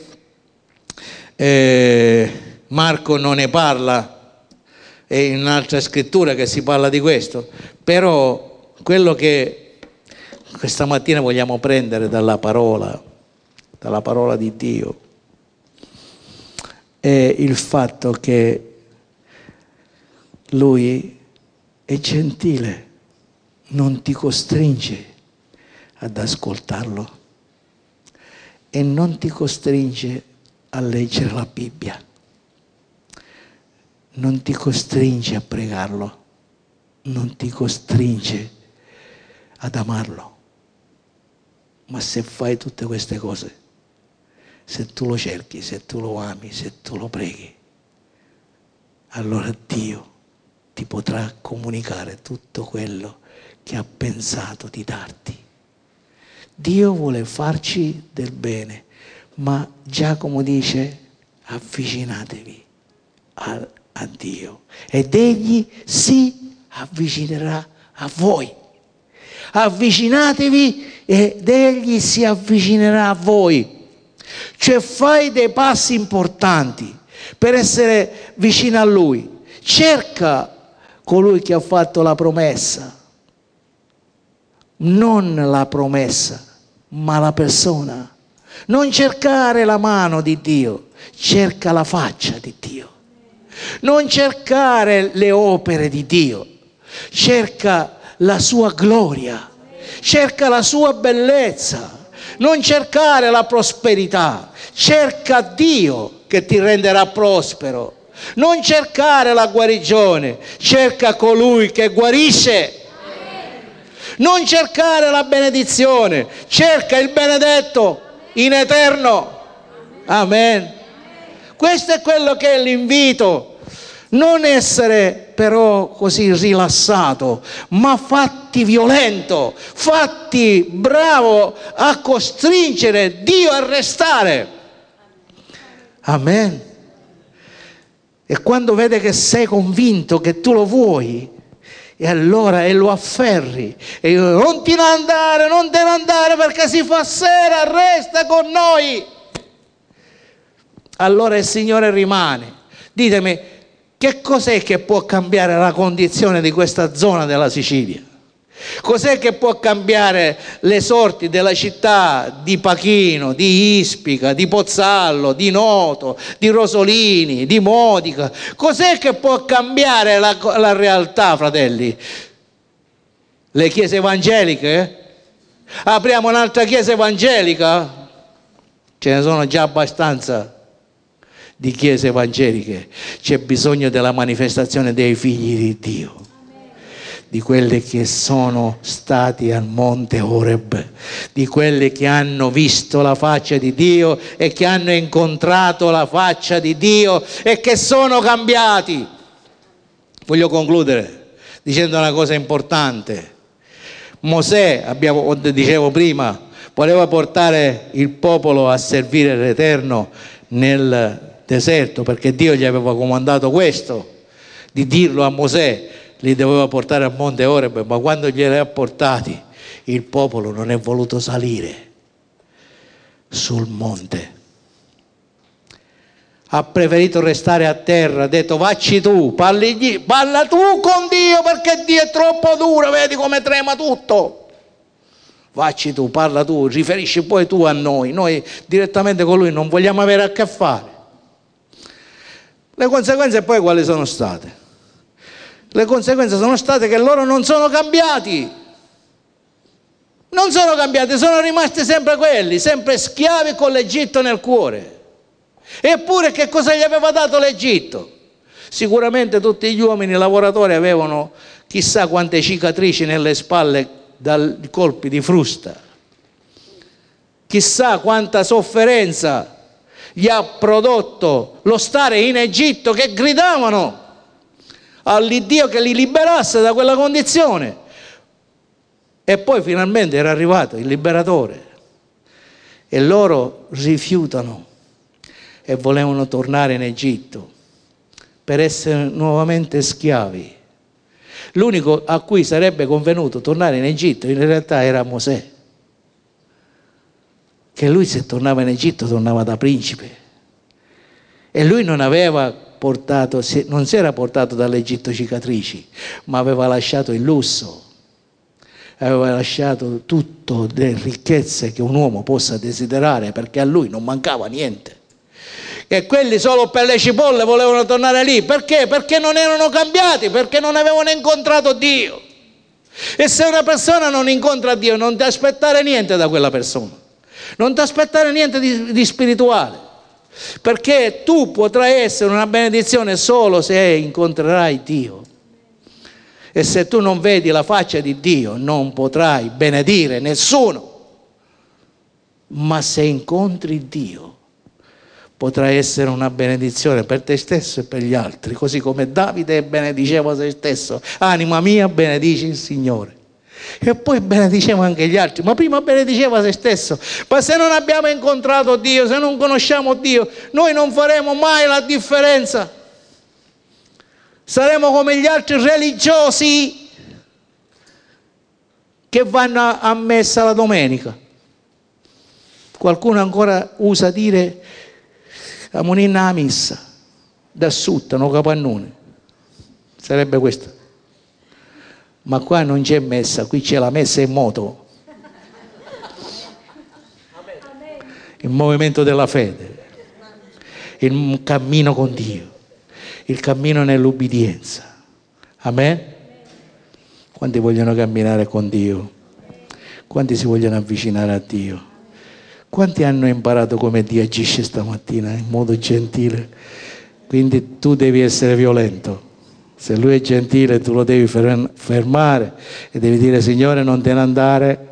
eh, Marco non ne parla, è in un'altra scrittura che si parla di questo, però quello che questa mattina vogliamo prendere dalla parola, dalla parola di Dio, è il fatto che Lui è gentile, non ti costringe ad ascoltarlo e non ti costringe a leggere la Bibbia, non ti costringe a pregarlo, non ti costringe ad amarlo, Ma se fai tutte queste cose, se tu lo cerchi, se tu lo ami, se tu lo preghi, allora Dio ti potrà comunicare tutto quello che ha pensato di darti. Dio vuole farci del bene, ma Giacomo dice: avvicinatevi a, a Dio ed Egli si avvicinerà a voi. Avvicinatevi ed Egli si avvicinerà a voi. Cioè fai dei passi importanti per essere vicino a Lui. Cerca colui che ha fatto la promessa, non la promessa, ma la persona. Non cercare la mano di Dio, cerca la faccia di Dio. Non cercare le opere di Dio, cerca la sua gloria, cerca la sua bellezza. Non cercare la prosperità, cerca Dio che ti renderà prospero. Non cercare la guarigione, cerca colui che guarisce. Non cercare la benedizione, cerca il benedetto in eterno. Amen. Questo è quello che è l'invito. Non essere però così rilassato, ma fatti violento, fatti bravo a costringere Dio a restare. Amen. E quando vede che sei convinto che tu lo vuoi, e allora e lo afferri e io, non ti ne andare, non te ne andare perché si fa sera, resta con noi. Allora il Signore rimane. Ditemi, che cos'è che può cambiare la condizione di questa zona della Sicilia? Cos'è che può cambiare le sorti della città di Pachino, di Ispica, di Pozzallo, di Noto, di Rosolini, di Modica? Cos'è che può cambiare la, la realtà, fratelli? Le chiese evangeliche? Apriamo un'altra chiesa evangelica? Ce ne sono già abbastanza di chiese evangeliche. C'è bisogno della manifestazione dei figli di Dio, di quelli che sono stati al monte Horeb, di quelli che hanno visto la faccia di Dio e che hanno incontrato la faccia di Dio e che sono cambiati. Voglio concludere dicendo una cosa importante. Mosè, abbiamo, dicevo prima, voleva portare il popolo a servire l'Eterno nel deserto, perché Dio gli aveva comandato questo, di dirlo a Mosè. Li doveva portare al monte Horeb, ma quando glieli ha portati, il popolo non è voluto salire sul monte. Ha preferito restare a terra, ha detto: vacci tu, parli, parla tu con Dio, perché Dio è troppo duro, vedi come trema tutto. Vacci tu, parla tu, riferisci poi tu a noi. Noi direttamente con Lui non vogliamo avere a che fare. Le conseguenze poi quali sono state? Le conseguenze sono state che loro non sono cambiati. Non sono cambiati, sono rimasti sempre quelli, sempre schiavi con l'Egitto nel cuore. Eppure che cosa gli aveva dato l'Egitto? Sicuramente tutti gli uomini lavoratori avevano chissà quante cicatrici nelle spalle dai colpi di frusta. Chissà quanta sofferenza gli ha prodotto lo stare in Egitto, che gridavano all'Iddio che li liberasse da quella condizione. E poi finalmente era arrivato il liberatore e loro rifiutano e volevano tornare in Egitto per essere nuovamente schiavi. L'unico a cui sarebbe convenuto tornare in Egitto in realtà era Mosè, che lui, se tornava in Egitto, tornava da principe, e lui non aveva portato, non si era portato dall'Egitto cicatrici, ma aveva lasciato il lusso, aveva lasciato tutte le ricchezze che un uomo possa desiderare, perché a lui non mancava niente. E quelli solo per le cipolle volevano tornare lì. Perché? Perché non erano cambiati, perché non avevano incontrato Dio. E se una persona non incontra Dio, non ti aspettare niente da quella persona, non ti aspettare niente di, di spirituale, perché tu potrai essere una benedizione solo se incontrerai Dio. E se tu non vedi la faccia di Dio, non potrai benedire nessuno. Ma se incontri Dio, potrai essere una benedizione per te stesso e per gli altri, così come Davide benediceva se stesso. Anima mia, benedici il Signore. E poi benediceva anche gli altri, ma prima benediceva se stesso. Ma se non abbiamo incontrato Dio, se non conosciamo Dio, noi non faremo mai la differenza. Saremo come gli altri religiosi che vanno a messa la domenica. Qualcuno ancora usa dire a monina a messa, da suttano capannone, sarebbe questo. Ma qua non c'è messa, qui c'è la messa in moto. Il movimento della fede, il cammino con Dio, il cammino nell'ubbidienza. Amen? Quanti vogliono camminare con Dio? Quanti si vogliono avvicinare a Dio? Quanti hanno imparato come Dio agisce stamattina in modo gentile? Quindi tu devi essere violento. Se Lui è gentile tu lo devi fermare e devi dire: Signore, non te ne andare.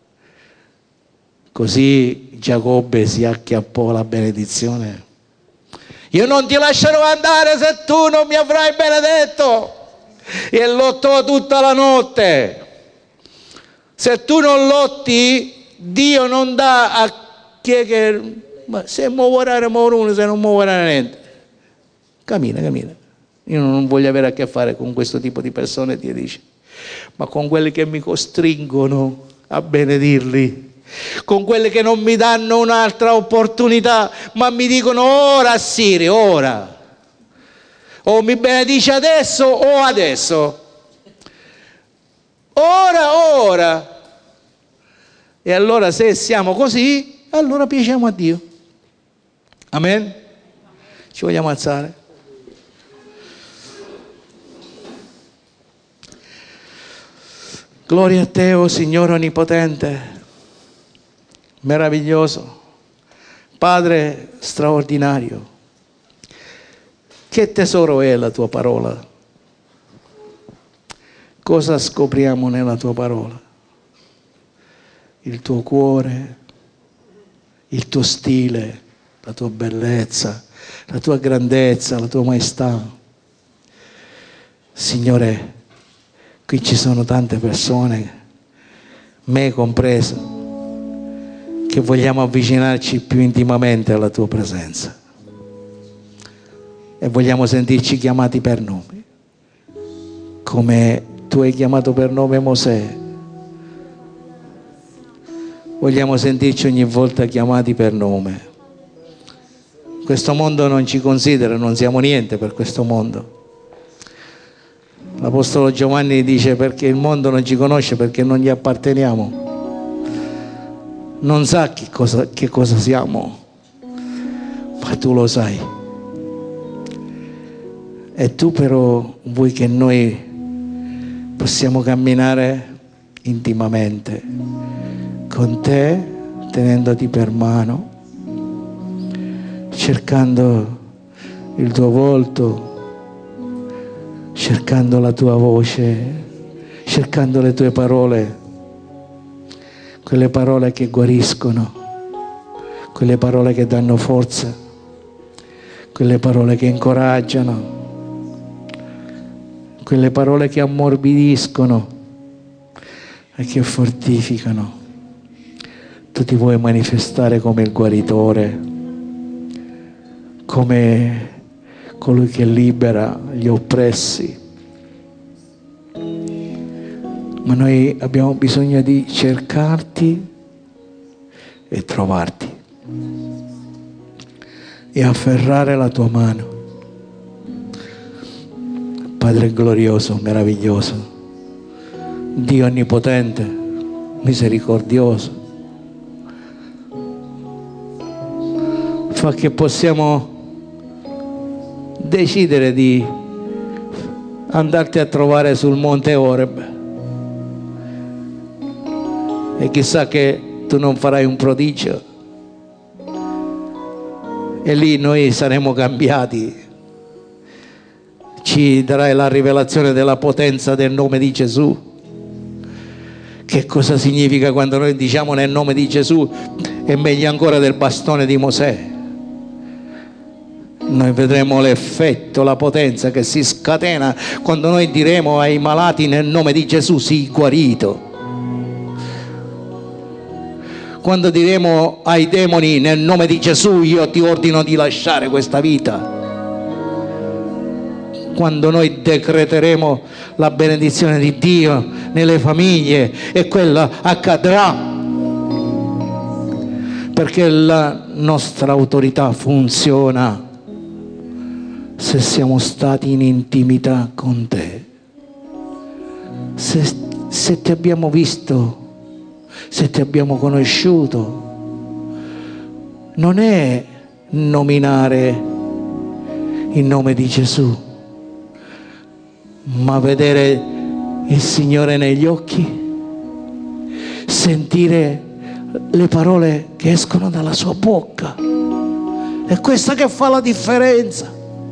Così Giacobbe si acchiappò la benedizione. Io non ti lascerò andare se tu non mi avrai benedetto. E lottò tutta la notte. Se tu non lotti, Dio non dà a chi è che... Ma se muoverare, muore uno, se non muoverare niente. Cammina, cammina. Io non voglio avere a che fare con questo tipo di persone, Dio dice, ma con quelli che mi costringono a benedirli, con quelli che non mi danno un'altra opportunità, ma mi dicono ora Siri, ora. O mi benedice adesso o adesso. Ora, ora. E allora se siamo così, allora piacciamo a Dio. Amen? Ci vogliamo alzare? Gloria a te, oh Signore Onnipotente, meraviglioso, Padre straordinario. Che tesoro è la tua parola? Cosa scopriamo nella tua parola? Il tuo cuore, il tuo stile, la tua bellezza, la tua grandezza, la tua maestà. Signore, qui ci sono tante persone, me compreso, che vogliamo avvicinarci più intimamente alla tua presenza e vogliamo sentirci chiamati per nome, come tu hai chiamato per nome Mosè. Vogliamo sentirci ogni volta chiamati per nome. Questo mondo non ci considera, non siamo niente per questo mondo. L'Apostolo Giovanni dice: perché il mondo non ci conosce, perché non gli apparteniamo. Non sa che cosa, che cosa siamo, ma tu lo sai. E tu però vuoi che noi possiamo camminare intimamente con te, tenendoti per mano, cercando il tuo volto, cercando la tua voce, cercando le tue parole, quelle parole che guariscono, quelle parole che danno forza, quelle parole che incoraggiano, quelle parole che ammorbidiscono e che fortificano. Tu ti vuoi manifestare come il guaritore, come colui che libera gli oppressi. Ma noi abbiamo bisogno di cercarti e trovarti e afferrare la tua mano. Padre glorioso, meraviglioso, Dio onnipotente, misericordioso, fa che possiamo decidere di andarti a trovare sul monte Oreb e chissà che tu non farai un prodigio e lì noi saremo cambiati, ci darai la rivelazione della potenza del nome di Gesù. Che cosa significa quando noi diciamo nel nome di Gesù è meglio ancora del bastone di Mosè. Noi vedremo l'effetto, la potenza che si scatena quando noi diremo ai malati nel nome di Gesù sii guarito. Quando diremo ai demoni nel nome di Gesù io ti ordino di lasciare questa vita. Quando noi decreteremo la benedizione di Dio nelle famiglie, e quella accadrà, perché la nostra autorità funziona se siamo stati in intimità con te, se, se ti abbiamo visto, se ti abbiamo conosciuto. Non è nominare il nome di Gesù, ma vedere il Signore negli occhi, sentire le parole che escono dalla sua bocca. È questa che fa la differenza.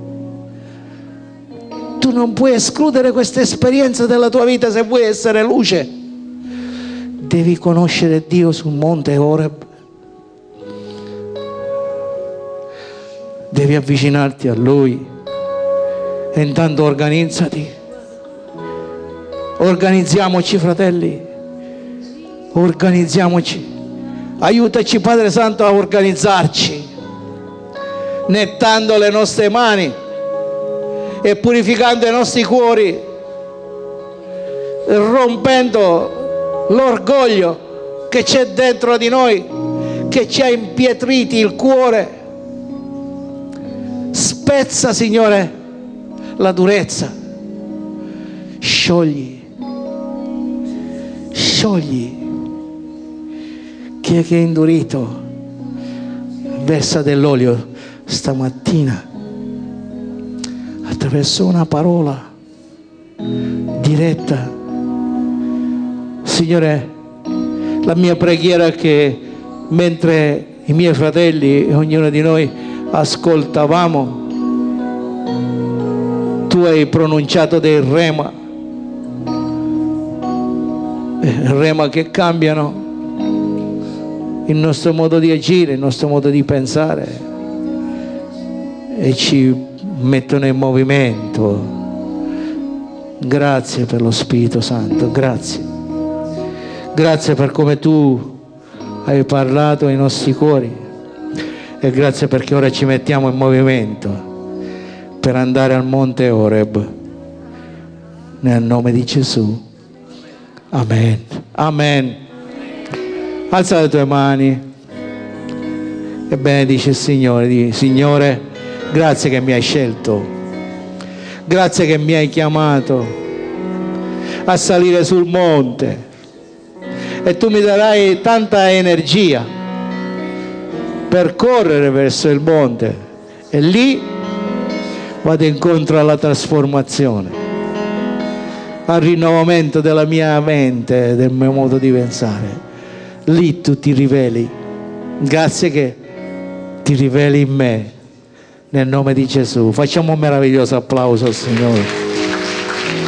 Tu non puoi escludere questa esperienza della tua vita se vuoi essere luce. Devi conoscere Dio sul monte Oreb. Devi avvicinarti a Lui. E intanto organizzati. Organizziamoci, fratelli. Organizziamoci. Aiutaci, Padre Santo, a organizzarci, nettando le nostre mani e purificando i nostri cuori, rompendo l'orgoglio che c'è dentro di noi, che ci ha impietriti il cuore. Spezza, Signore, la durezza. Sciogli, sciogli. Chi è che è indurito? Versa dell'olio stamattina attraverso una parola diretta. Signore, la mia preghiera è che mentre i miei fratelli e ognuno di noi ascoltavamo, tu hai pronunciato dei rema, rema che cambiano il nostro modo di agire, il nostro modo di pensare, e ci mettono in movimento. Grazie per lo Spirito Santo, grazie. Grazie per come tu hai parlato ai nostri cuori, e grazie perché ora ci mettiamo in movimento per andare al monte Oreb nel nome di Gesù. Amen. Amen. Alza le tue mani e benedice il Signore. Di Signore, grazie che mi hai scelto, grazie che mi hai chiamato a salire sul monte, e tu mi darai tanta energia per correre verso il monte, e lì vado incontro alla trasformazione, al rinnovamento della mia mente, del mio modo di pensare. Lì tu ti riveli. Grazie che ti riveli in me, nel nome di Gesù. Facciamo un meraviglioso applauso al Signore.